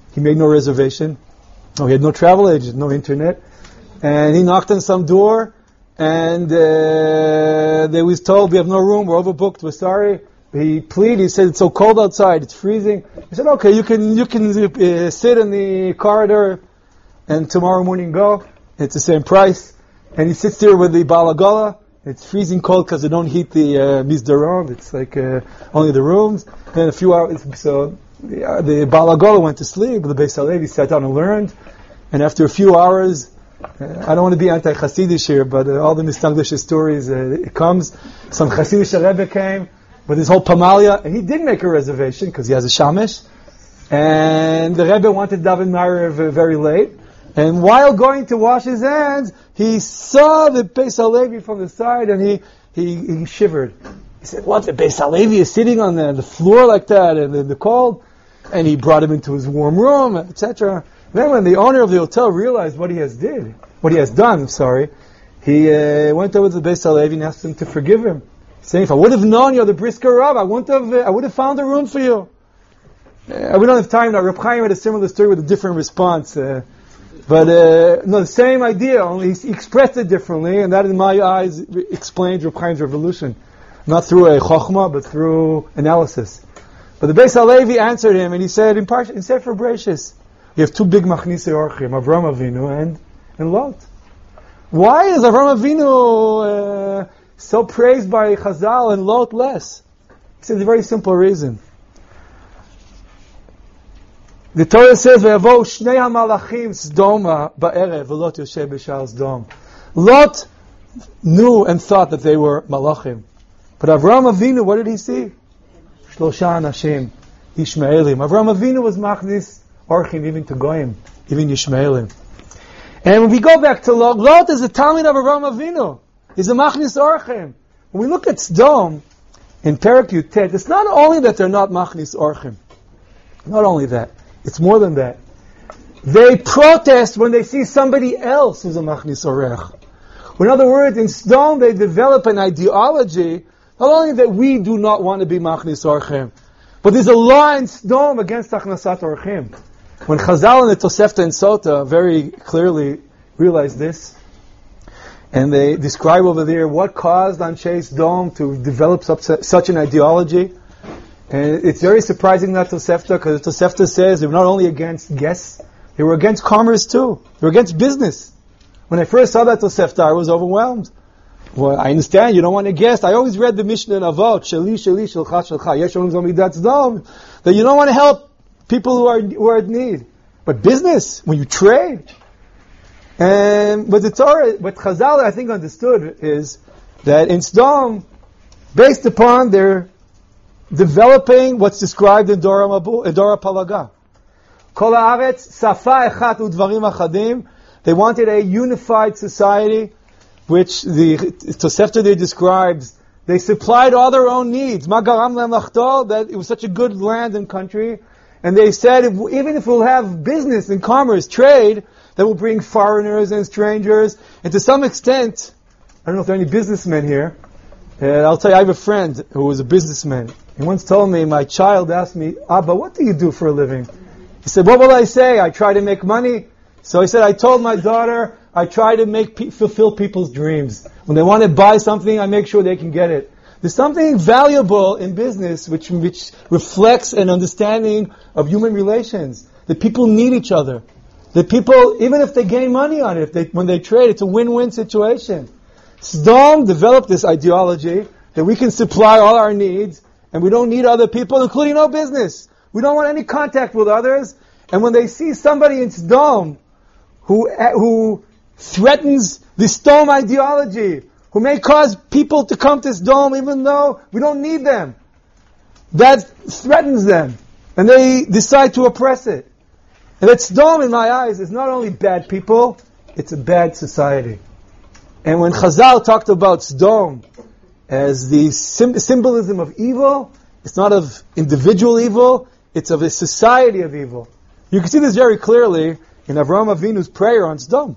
He made no reservation. No, he had no travel agent, no internet. And he knocked on some door, and uh, they was told, we have no room, we're overbooked, we're sorry. He pleaded, he said, it's so cold outside, it's freezing. He said, okay, you can you can uh, sit in the corridor and tomorrow morning go. It's the same price. And he sits there with the balagala. It's freezing cold because they don't heat the uh, misdaron. It's like uh, only the rooms. And a few hours, so the, uh, the balagala went to sleep. The Beis Halevi sat down and learned. And after a few hours, uh, I don't want to be anti-Hasidish here, but uh, all the Mistagdish stories, uh, it comes. Some Hasidish Rebbe came with his whole pamalia, and he did make a reservation because he has a shamish. And the Rebbe wanted Daven Ma'ariv very late. And while going to wash his hands, he saw the Beis Halevi from the side, and he, he, he shivered. He said, what, the Beis Halevi is sitting on the, the floor like that in the, the cold? And he brought him into his warm room, et cetera. Then when the owner of the hotel realized what he has did, what he has done, I'm sorry, he uh, went over to the Beis Halevi and asked him to forgive him, saying, if I would have known you're the Brisker Rav, I wouldn't have, uh, I would have found a room for you. Uh, we don't have time now. Reb Chaim had a similar story with a different response. Uh, But, uh, no, the same idea, only he expressed it differently, and that in my eyes explains Reb Chaim's revolution. Not through a chokhmah, but through analysis. But the Beis Halevi answered him, and he said, in, part, in Sefer Bereshis, you have two big Machnisei Orchim, Avram Avinu and, and Lot. Why is Avram Avinu uh, so praised by Chazal and Lot less? He said, a very simple reason. The Torah says, "Ve'yavo shnei hamalachim Sdoma ba'erev v'Lot yoshev b'shar Sdom." Lot knew and thought that they were malachim, but Avram Avinu, what did he see? Shlosha anashim, Yishmaelim. Avram Avinu was machnis orchim, even to goyim, even Yishmaelim. And when we go back to Lot, Lot is the Talmid of Avram Avinu. He's a machnis orchim. When we look at Sdom in Perek Yutet, it's not only that they're not machnis orchim. Not only that. It's more than that. They protest when they see somebody else who's a machnis orech. In other words, in Sdom they develop an ideology, not only that we do not want to be machnis orchim, but there's a law in Sdom against achnasat orchim. When Chazal and the Tosefta and Sota very clearly realize this, and they describe over there what caused Anshe Sdom to develop such an ideology. And it's very surprising that Tosefta, because Tosefta says they were not only against guests, they were against commerce too. They were against business. When I first saw that Tosefta, I was overwhelmed. Well, I understand, you don't want a guest. I always read the Mishnah in Avot, Sheli, Sheli, Shelcha, Shelcha, Yesh Olim Zomidat Sdom, that you don't want to help people who are, who are in need. But business, when you trade. And what the Torah, what Chazal I think understood is that in Sdom, based upon their developing what's described in Dora Mabu, in Dora Palaga. Kol haaretz safa echat udvarim achadim. They wanted a unified society, which the Tosefta there describes. They supplied all their own needs. Magaram lemlachtol, that it was such a good land and country, and they said if, even if we'll have business and commerce, trade, that will bring foreigners and strangers, and to some extent, I don't know if there are any businessmen here. Uh, I'll tell you, I have a friend who was a businessman. He once told me, my child asked me, Abba, what do you do for a living? He said, what will I say? I try to make money. So he said, I told my daughter, I try to make pe- fulfill people's dreams. When they want to buy something, I make sure they can get it. There's something valuable in business which, which reflects an understanding of human relations. That people need each other. That people, even if they gain money on it, if they, when they trade, it's a win-win situation. Sdom developed this ideology that we can supply all our needs and we don't need other people, including no business. We don't want any contact with others. And when they see somebody in Sdom who who threatens the Sdom ideology, who may cause people to come to Sdom even though we don't need them, that threatens them. And they decide to oppress it. And that Sdom, in my eyes, is not only bad people, it's a bad society. And when Chazal talked about Sdom as the sim- symbolism of evil, it's not of individual evil, it's of a society of evil. You can see this very clearly in Avraham Avinu's prayer on Sdom.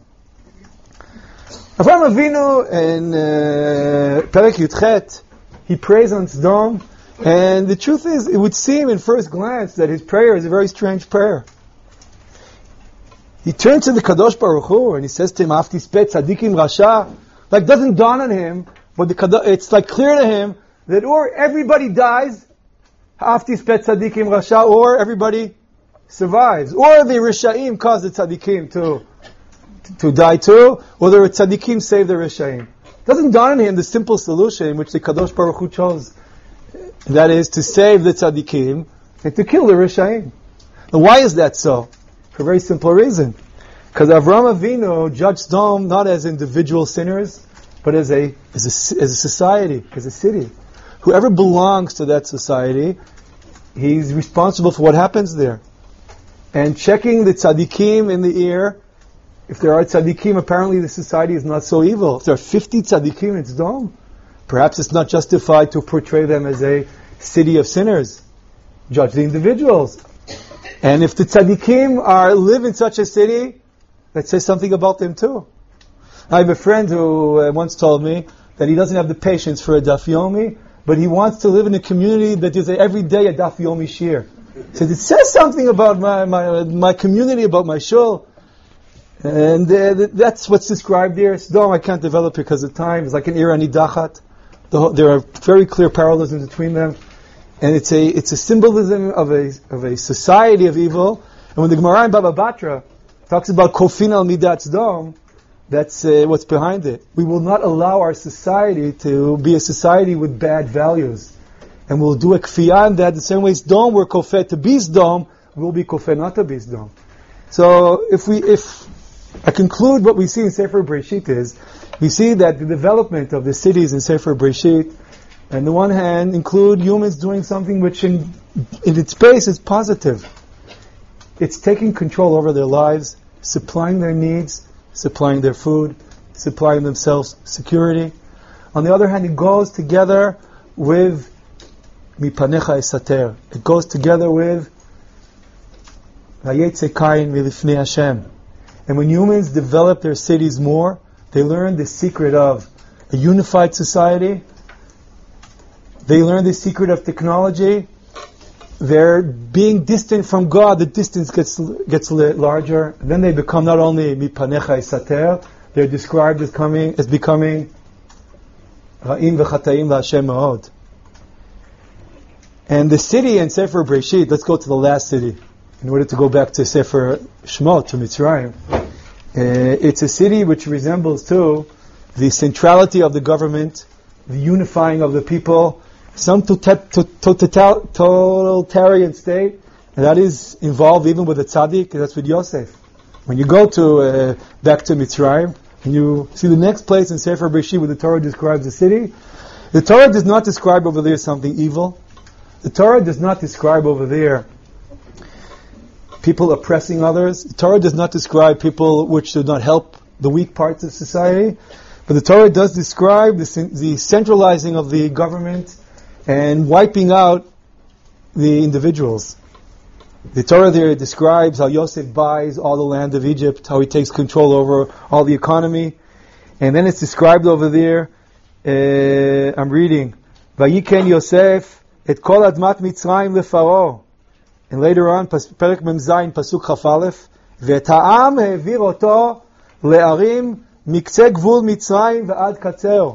Avraham Avinu in uh, Perek Yudchet, he prays on Sdom, and the truth is, it would seem in first glance that his prayer is a very strange prayer. He turns to the Kadosh Baruch Hu and he says to him, Afti spet tzadikim rasha. Like, doesn't dawn on him, but the Kadosh, it's like clear to him that or everybody dies, Afti spet tzadikim rasha, or everybody survives. Or the Rishaim cause the tzadikim to, to, to die too, or the tzadikim save the Rishaim. Doesn't dawn on him the simple solution which the Kadosh Baruch Hu chose. That is to save the tzaddikim and to kill the Rishaim. Now why is that so? For a very simple reason. Because Avraham Avinu judged Sodom not as individual sinners, but as a, as a as a society, as a city. Whoever belongs to that society, he's responsible for what happens there. And checking the tzaddikim in the ear, if there are tzaddikim, apparently the society is not so evil. If there are fifty tzaddikim in Sodom, perhaps it's not justified to portray them as a city of sinners. Judge the individuals. And if the tzaddikim are live in such a city, let's say something about them too. I have a friend who uh, once told me that he doesn't have the patience for a daf yomi, but he wants to live in a community that is every day a daf yomi shir. He says, it says something about my, my, my community, about my shul. And uh, that's what's described here. Sodom I can't develop because of time. It's like an Ira Nidachat. The, there are very clear parallelisms between them. And it's a it's a symbolism of a of a society of evil. And when the Gemara in Baba Batra talks about Kofin al Midat Sodom, that's uh, what's behind it. We will not allow our society to be a society with bad values. And we'll do a kfiyah in that the same way Sodom were kofet to be Sodom, we'll be kofet not to be Sodom. So if we if I conclude what we see in Sefer Breshit is, we see that the development of the cities in Sefer Breshit, on the one hand, include humans doing something which in, in its base is positive. It's taking control over their lives, supplying their needs, supplying their food, supplying themselves security. On the other hand, it goes together with Mipanecha Esater. It goes together with Vayetze Kain Milifnei Hashem. And when humans develop their cities more, they learn the secret of a unified society. They learn the secret of technology. They're being distant from God. The distance gets gets larger. And then they become not only mipanecha isater, they're described as coming as becoming ra'im v'chataim la'Hashem ma'od. And the city in Sefer Breshit, let's go to the last city, in order to go back to Sefer Shemot, to Mitzrayim. Uh, it's a city which resembles too the centrality of the government, the unifying of the people, some totalitarian state, and that is involved even with the tzaddik. That's with Yosef. When you go to uh, back to Mitzrayim, and you see the next place in Sefer Breshit where the Torah describes the city, the Torah does not describe over there something evil. The Torah does not describe over there people oppressing others. The Torah does not describe people which do not help the weak parts of society. But the Torah does describe the, the centralizing of the government and wiping out the individuals. The Torah there describes how Yosef buys all the land of Egypt, how he takes control over all the economy. And then it's described over there, uh, I'm reading, Vayiken Yosef et kol admat Mitzrayim lefaro. And later on, Perek Mem Zayin, Pasuk Chaf Aleph, Ve'et ha'am ha'evir oto le'arim miktzeh gvul Mitzrayim ve'ad katzeo.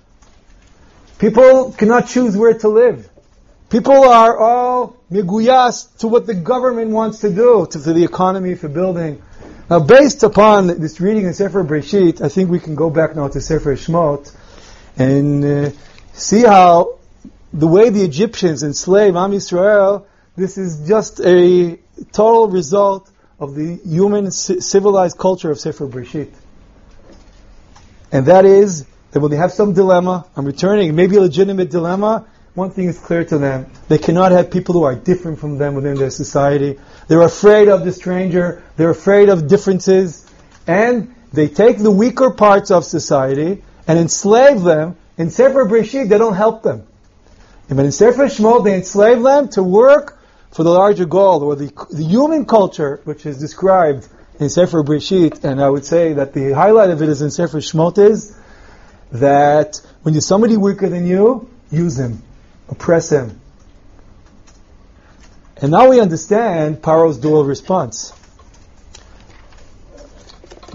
People cannot choose where to live. People are all meguyas to what the government wants to do, to, to the economy, for building. Now, based upon this reading in Sefer Breshit, I think we can go back now to Sefer Shemot and uh, see how the way the Egyptians enslaved Am Yisrael, this is just a total result of the human c- civilized culture of Sefer Breshit. And that is that when they have some dilemma, I'm returning, maybe a legitimate dilemma, one thing is clear to them. They cannot have people who are different from them within their society. They're afraid of the stranger. They're afraid of differences. And they take the weaker parts of society and enslave them. In Sefer Breshit, they don't help them. But in Sefer Shemot, they enslave them to work for the larger goal, or the, the human culture, which is described in Sefer Breshit. And I would say that the highlight of it is in Sefer Shemot is that when you're somebody weaker than you, use him. Oppress him. And now we understand Paro's dual response.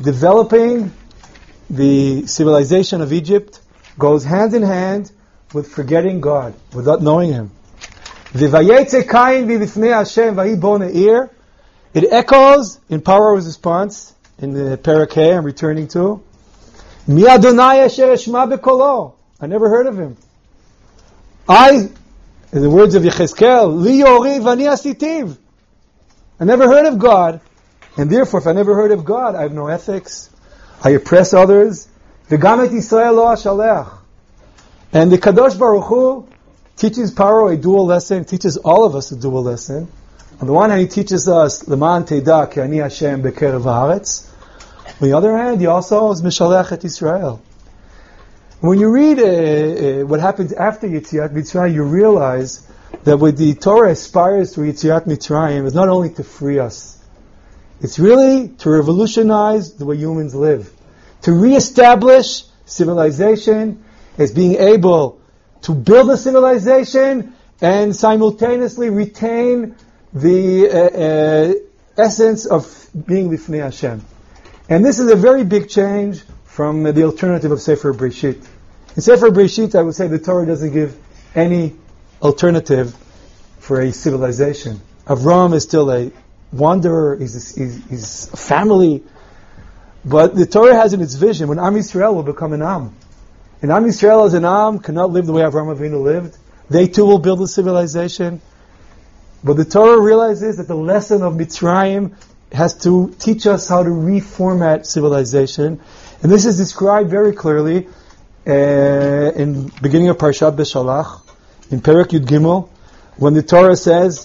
developing the civilization of Egypt goes hand in hand with forgetting God, without knowing Him. V'vayetze Kain v'lifnei Hashem v'hi bo ne'ir. It echoes in Paro's response in the Parakeh I'm returning to. Mi Adonai asher eshma bekolo. I never heard of Him. I, in the words of Yechezkel, li yori v'ani asitiv. I never heard of God, and therefore, if I never heard of God, I have no ethics. I oppress others. V'gam et Yisrael lo ashalech. And the Kadosh Baruch Hu teaches Paro a dual lesson, teaches all of us a dual lesson. On the one hand, he teaches us, L'man teida ki ani Hashem bekerev haaretz. On the other hand, he also is Mishalech et Yisrael. When you read uh, uh, what happens after Yetziat Mitzrayim, you realize that what the Torah aspires to Yetziat Mitzrayim is not only to free us, it's really to revolutionize the way humans live, to reestablish civilization as being able to build a civilization and simultaneously retain the uh, uh, essence of being Lifnei Hashem. And this is a very big change from uh, the alternative of Sefer Breshit. In Sefer Breshit, I would say the Torah doesn't give any alternative for a civilization. Avram is still a wanderer, he's, he's, he's a family. But the Torah has in its vision when Am Yisrael will become an Am. And Am Yisrael as an Am cannot live the way Avraham Avinu lived. They too will build a civilization. But the Torah realizes that the lesson of Mitzrayim has to teach us how to reformat civilization. And this is described very clearly uh, in beginning of Parshat Beshalach, in Perek Yud Gimel, when the Torah says,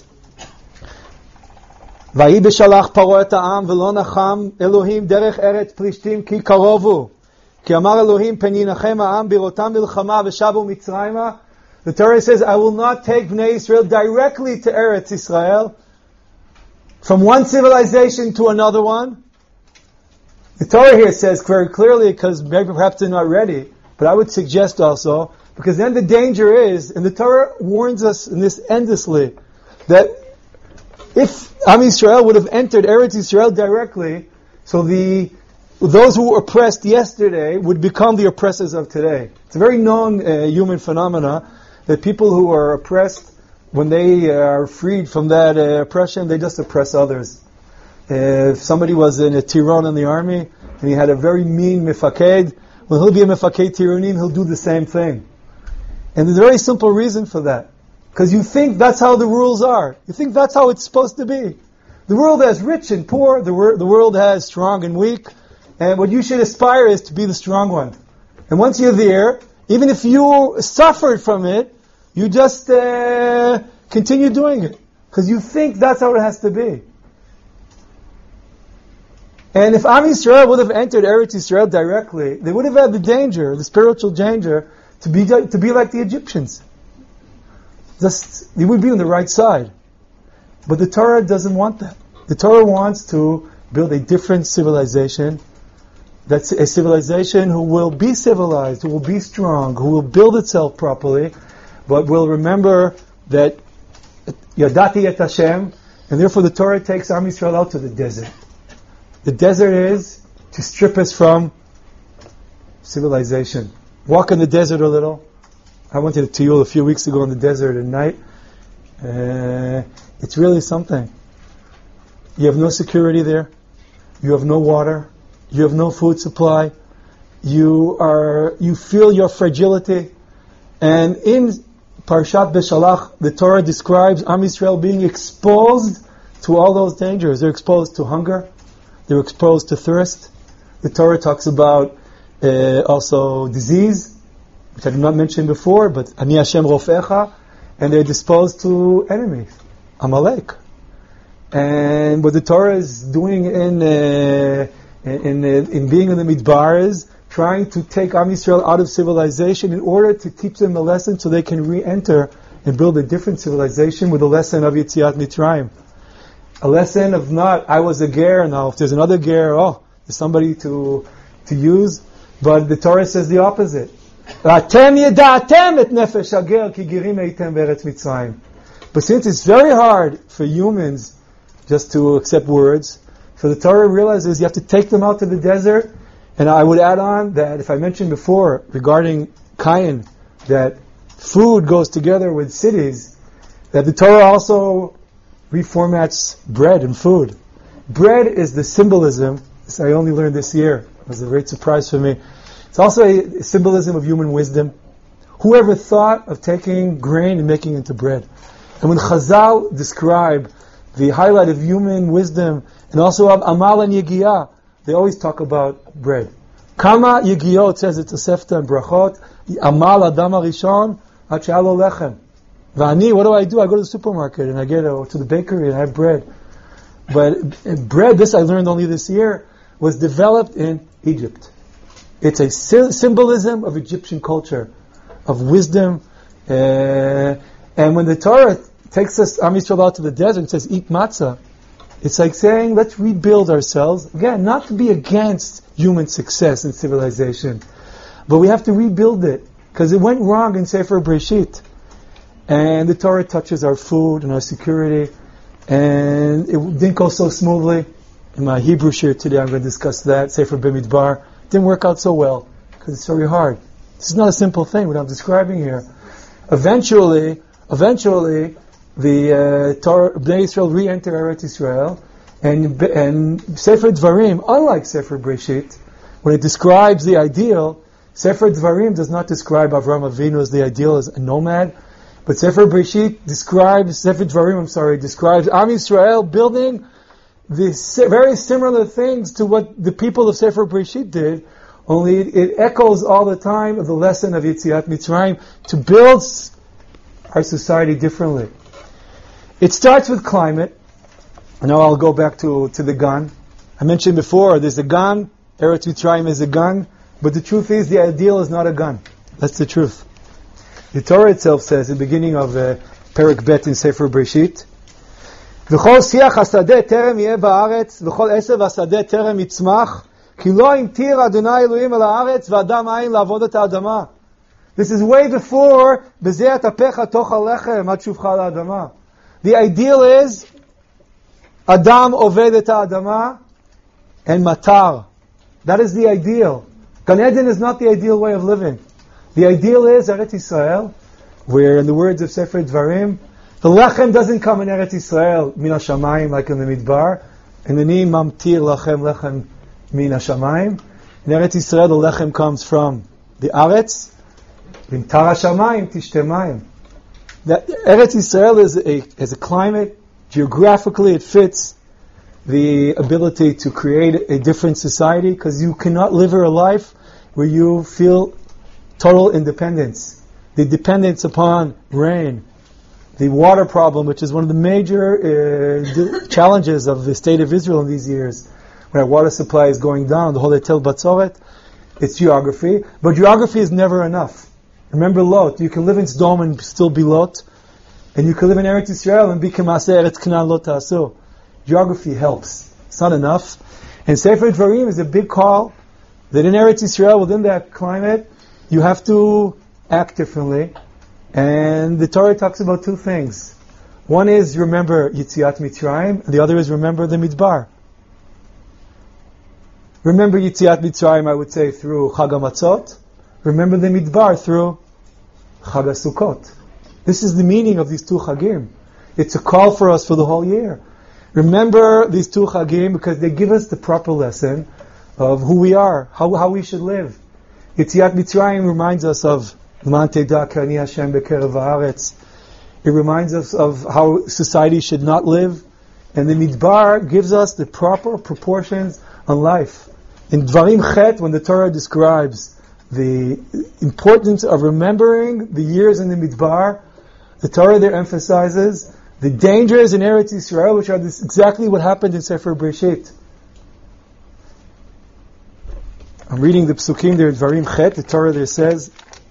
Vayi Beshalach Paro et ha'am v'lo nacham Elohim derech eretz Plishtim ki karovu. Ki amar Elohim pen yinachem ha'am birotam milchama v'shavu Mitzrayima. The Torah says, I will not take Bnei Yisrael directly to Eretz Yisrael, from one civilization to another one. The Torah here says very clearly, because maybe perhaps they're not ready, but I would suggest also, because then the danger is, and the Torah warns us in this endlessly, that if Am Yisrael would have entered Eretz Yisrael directly, so the those who were oppressed yesterday would become the oppressors of today. It's a very known uh, human phenomena that people who are oppressed, when they are freed from that uh, oppression, they just oppress others. Uh, if somebody was in a Tiron in the army, and he had a very mean mifaked, when he'll be a mifaked Tironim, he'll do the same thing. And there's a very simple reason for that. Because you think that's how the rules are. You think that's how it's supposed to be. The world has rich and poor, the, wor- the world has strong and weak, and what you should aspire is to be the strong one. And once you're there, even if you suffered from it, you just uh, continue doing it. Because you think that's how it has to be. And if Am Yisrael would have entered Eretz Yisrael directly, they would have had the danger, the spiritual danger, to be to be like the Egyptians. Just, they would be on the right side. But the Torah doesn't want that. The Torah wants to build a different civilization. That's a civilization who will be civilized, who will be strong, who will build itself properly, but will remember that Yadati et Hashem, and therefore the Torah takes Am Yisrael out to the desert. The desert is to strip us from civilization. Walk in the desert a little. I went to the Tiyul a few weeks ago in the desert at night. Uh, it's really something. You have no security there. You have no water. You have no food supply. You are, you feel your fragility. And in Parshat Beshalach, the Torah describes Am Yisrael being exposed to all those dangers. They're exposed to hunger. They're exposed to thirst. The Torah talks about uh, also disease, which I did not mention before, but Ani Hashem Rofecha, and they're disposed to enemies, Amalek. And what the Torah is doing in uh, in, in, in being in the Midbar is trying to take Am Yisrael out of civilization in order to teach them a lesson so they can re-enter and build a different civilization with the lesson of Yetziat Mitzrayim. A lesson of not, I was a ger, now if there's another ger, oh, there's somebody to to use. But the Torah says the opposite. But since it's very hard for humans just to accept words, So the Torah realizes you have to take them out to the desert. And I would add on that if I mentioned before regarding Cain, that food goes together with cities, that the Torah also reformats bread and food. Bread is the symbolism, this I only learned this year, it was a great surprise for me. It's also a symbolism of human wisdom. Whoever thought of taking grain and making it into bread? And when Chazal describe the highlight of human wisdom, and also of Amal and Yegiyah, they always talk about bread. Kama Yegiyot, says it to Sefta and Brachot, Amal Adam HaRishon, Ad she'alo lechem. V'ani, what do I do? I go to the supermarket and I get a, to the bakery and I have bread. But bread, this I learned only this year, was developed in Egypt. It's a sy- symbolism of Egyptian culture, of wisdom. Uh, and when the Torah takes us, Am Yisrael, out to the desert and says, eat matzah, it's like saying, let's rebuild ourselves. Again, not to be against human success and civilization, but we have to rebuild it, because it went wrong in Sefer Breshit. And the Torah touches our food and our security, and it didn't go so smoothly. In my Hebrew share today, I'm going to discuss that, Sefer Bimidbar. It didn't work out so well, because it's very hard. This is not a simple thing, what I'm describing here. Eventually, eventually, the uh, Torah, Bnei Yisrael re-enter Eretz Yisrael, and, and Sefer Dvarim, unlike Sefer Breshit, when it describes the ideal, Sefer Dvarim does not describe Avraham Avinu as the ideal, as a nomad, but Sefer Breshit describes, Sefer Dvarim, I'm sorry, describes Am Yisrael building the very similar things to what the people of Sefer Breshit did, only it, it echoes all the time of the lesson of Yetziat Mitzrayim, to build our society differently. It starts with climate. And now I'll go back to, to the gun. I mentioned before, there's a gun, Eretz Mitzrayim is a gun, but the truth is the ideal is not a gun. That's the truth. The Torah itself says, in the beginning of uh, Perek Bet in Sefer Breshit, V'chol siach hasadeh terem yeh ba'aretz, v'chol esev hasadeh terem yitzmach, ki lo imtir Adonai Elohim el haaretz, v'adam ayin la'avod et ha'adama. This is way before, b'zeh atapecha toch halechem, ad shuvcha la'adama. The ideal is, Adam oved et ha'adama, and matar. That is the ideal. Gan Eden is not the ideal way of living. The ideal is Eretz Yisrael, where in the words of Sefer Dvarim, the lechem doesn't come in Eretz Yisrael min hashamayim like in the Midbar. In the Ni mamtir lachem lechem min hashamayim. In Eretz Yisrael, the lechem comes from the Aretz. Min tar hashamayim tishte mayim. That Eretz Yisrael is a is a climate. Geographically, it fits the ability to create a different society, because you cannot live a life where you feel total independence. The dependence upon rain, the water problem, which is one of the major uh, challenges of the state of Israel in these years, when our water supply is going down, the whole Etel Batzoret, it's geography. But geography is never enough. Remember Lot, you can live in Sodom and still be Lot, and you can live in Eretz Yisrael and be Kemaseh Eretz Canaan Lo Ta'asu. Geography helps. It's not enough. And Sefer Dvarim is a big call that in Eretz Yisrael, within that climate, you have to act differently. And the Torah talks about two things. One is remember Yetziat Mitzrayim, and the other is remember the Midbar. Remember Yetziat Mitzrayim, I would say, through Chag HaMatzot. Remember the Midbar through Chag HaSukkot. This is the meaning of these two Chagim. It's a call for us for the whole year. Remember these two Chagim because they give us the proper lesson of who we are, how how we should live. Yetziat Mitzrayim reminds us of Man Teda Ki Ani Hashem Bekerev Haaretz. It reminds us of how society should not live. And the Midbar gives us the proper proportions on life. In Dvarim Chet, when the Torah describes the importance of remembering the years in the Midbar, the Torah there emphasizes the dangers in Eretz Yisrael, which are this, exactly what happened in Sefer Breshit. I'm reading the Psukim there in Dvarim Chet. The Torah there says,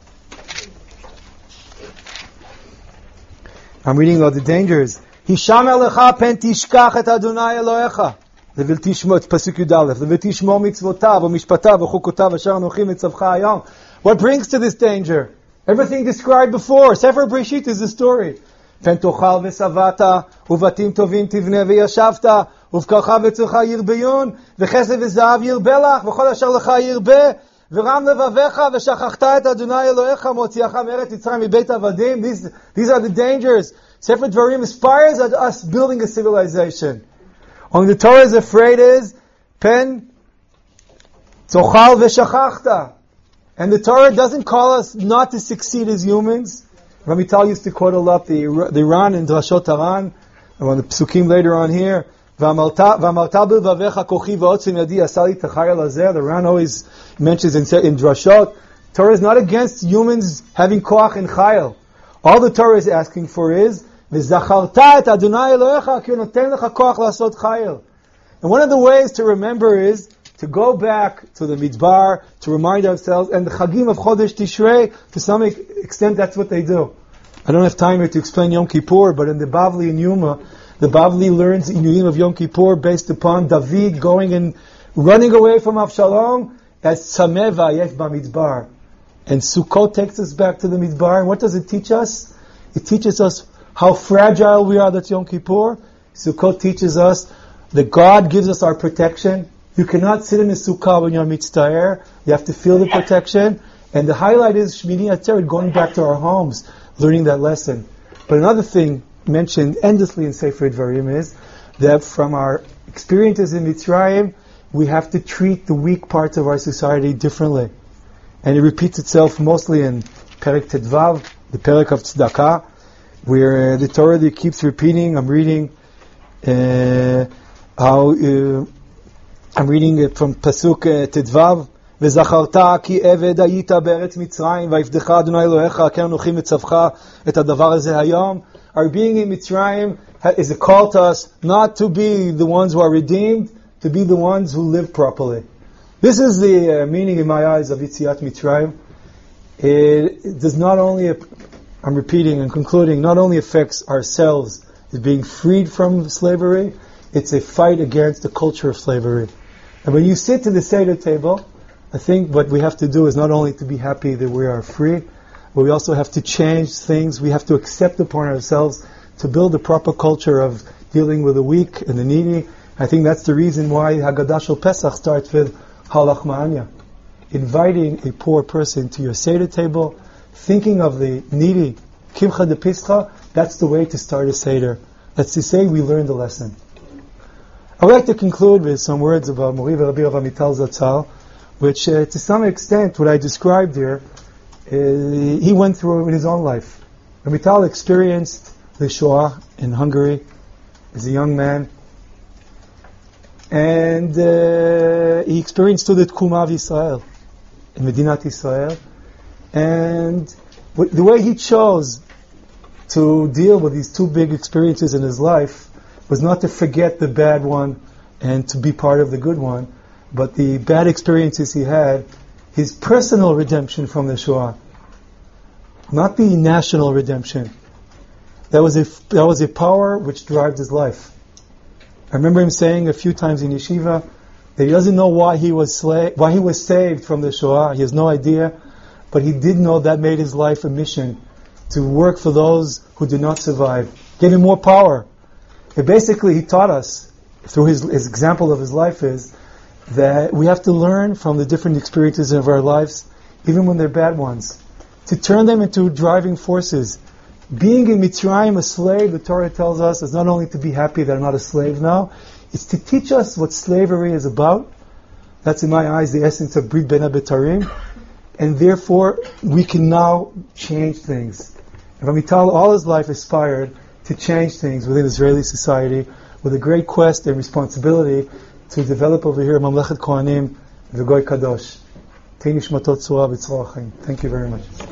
I'm reading about the dangers. Hisham elecha pen tishkach et Adonai Elohecha. Level tishmo, it's Pasuk Yud Aleph. Level tishmo mitzvotav, o mishpatav, o chukotav, asher anochi mitzavcha hayom. What brings to this danger? Everything described before. Sefer Breshit is the story. Pen tochal v'savata, uvatim tovim tivne v'yashavta, ובקרך וצורך ירביון, וחסד וזהב ירבה לך, וכל אשר לך ירבה, ורם לבביך, ושכחת את אדוני אלוהיך, מוציאך מארץ מצרים מבית עבדים. These, these are the dangers. Sefer Dvarim aspires at us building a civilization. Only the Torah is afraid is, pen, tzochal v'shachachta. And the Torah doesn't call us not to succeed as humans. Ramital used to quote a lot the, the Ran in Drashot Haran, and on the Psukim later on here, the Ran always mentions in, in Drashot, Torah is not against humans having koach and chayil. All the Torah is asking for is, and one of the ways to remember is to go back to the Midbar, to remind ourselves, and the Chagim of Chodesh Tishrei, to some extent that's what they do. I don't have time here to explain Yom Kippur, but in the Bavli and Yuma, the Bavli learns Inuyim of Yom Kippur based upon David going and running away from Avshalom as Tzameh Vayef Bamidbar. And Sukkot takes us back to the Midbar, and what does it teach us? It teaches us how fragile we are, that's Yom Kippur. Sukkot teaches us that God gives us our protection. You cannot sit in a sukkah when you're mitztaer. You have to feel the protection. And the highlight is Shmini Atzeret, going back to our homes, learning that lesson. But another thing mentioned endlessly in Sefer Dvarim is that from our experiences in Mitzrayim, we have to treat the weak parts of our society differently. And it repeats itself mostly in Perek Tedvav, the Perek of Tzedakah, where uh, the Torah that keeps repeating. I'm reading uh, how... Uh, I'm reading it from Pasuk Tedvav. וזכרת כי עבד היית בארץ מצרים ויפדך אדוני אלוהיך כן אנוכי מצווך את הדבר הזה היום. Our being in Mitzrayim is a call to us not to be the ones who are redeemed, to be the ones who live properly. This is the uh, meaning in my eyes of Yitziat Mitzrayim. It, it does not only, I'm repeating and concluding, not only affects ourselves as being freed from slavery, it's a fight against the culture of slavery. And when you sit to the Seder table, I think what we have to do is not only to be happy that we are free, but we also have to change things. We have to accept upon ourselves to build a proper culture of dealing with the weak and the needy. I think that's the reason why Haggadah Shel Pesach starts with Halach Ma'anya. Inviting a poor person to your Seder table, thinking of the needy, Kimcha de Pischa, that's the way to start a Seder. That's to say we learned the lesson. I would like to conclude with some words about Mori Rabbi Rav Amital Zatzal, which uh, to some extent what I described here, uh, he went through in his own life. Amital experienced the Shoah in Hungary as a young man, and uh, he experienced the Tkuma of Israel in Medinat Israel, and the way he chose to deal with these two big experiences in his life was not to forget the bad one and to be part of the good one, but the bad experiences he had, his personal redemption from the Shoah, not the national redemption. That was a that was a power which drives his life. I remember him saying a few times in yeshiva that he doesn't know why he was sla- why he was saved from the Shoah. He has no idea, but he did know that made his life a mission to work for those who did not survive. Gave him more power. And basically, he taught us through his, his example of his life is that we have to learn from the different experiences of our lives, even when they're bad ones, to turn them into driving forces. Being in Mitzrayim a slave, the Torah tells us, is not only to be happy that I'm not a slave now, it's to teach us what slavery is about. That's in my eyes the essence of Brit Ben HaBetarim, and therefore we can now change things. And Amital all his life aspired to change things within Israeli society with a great quest and responsibility to develop over here Mamlechet Kohanim, the Goy Kadosh. Tei Nishmatot Tzura B'tzroach Chaim. Thank you very much.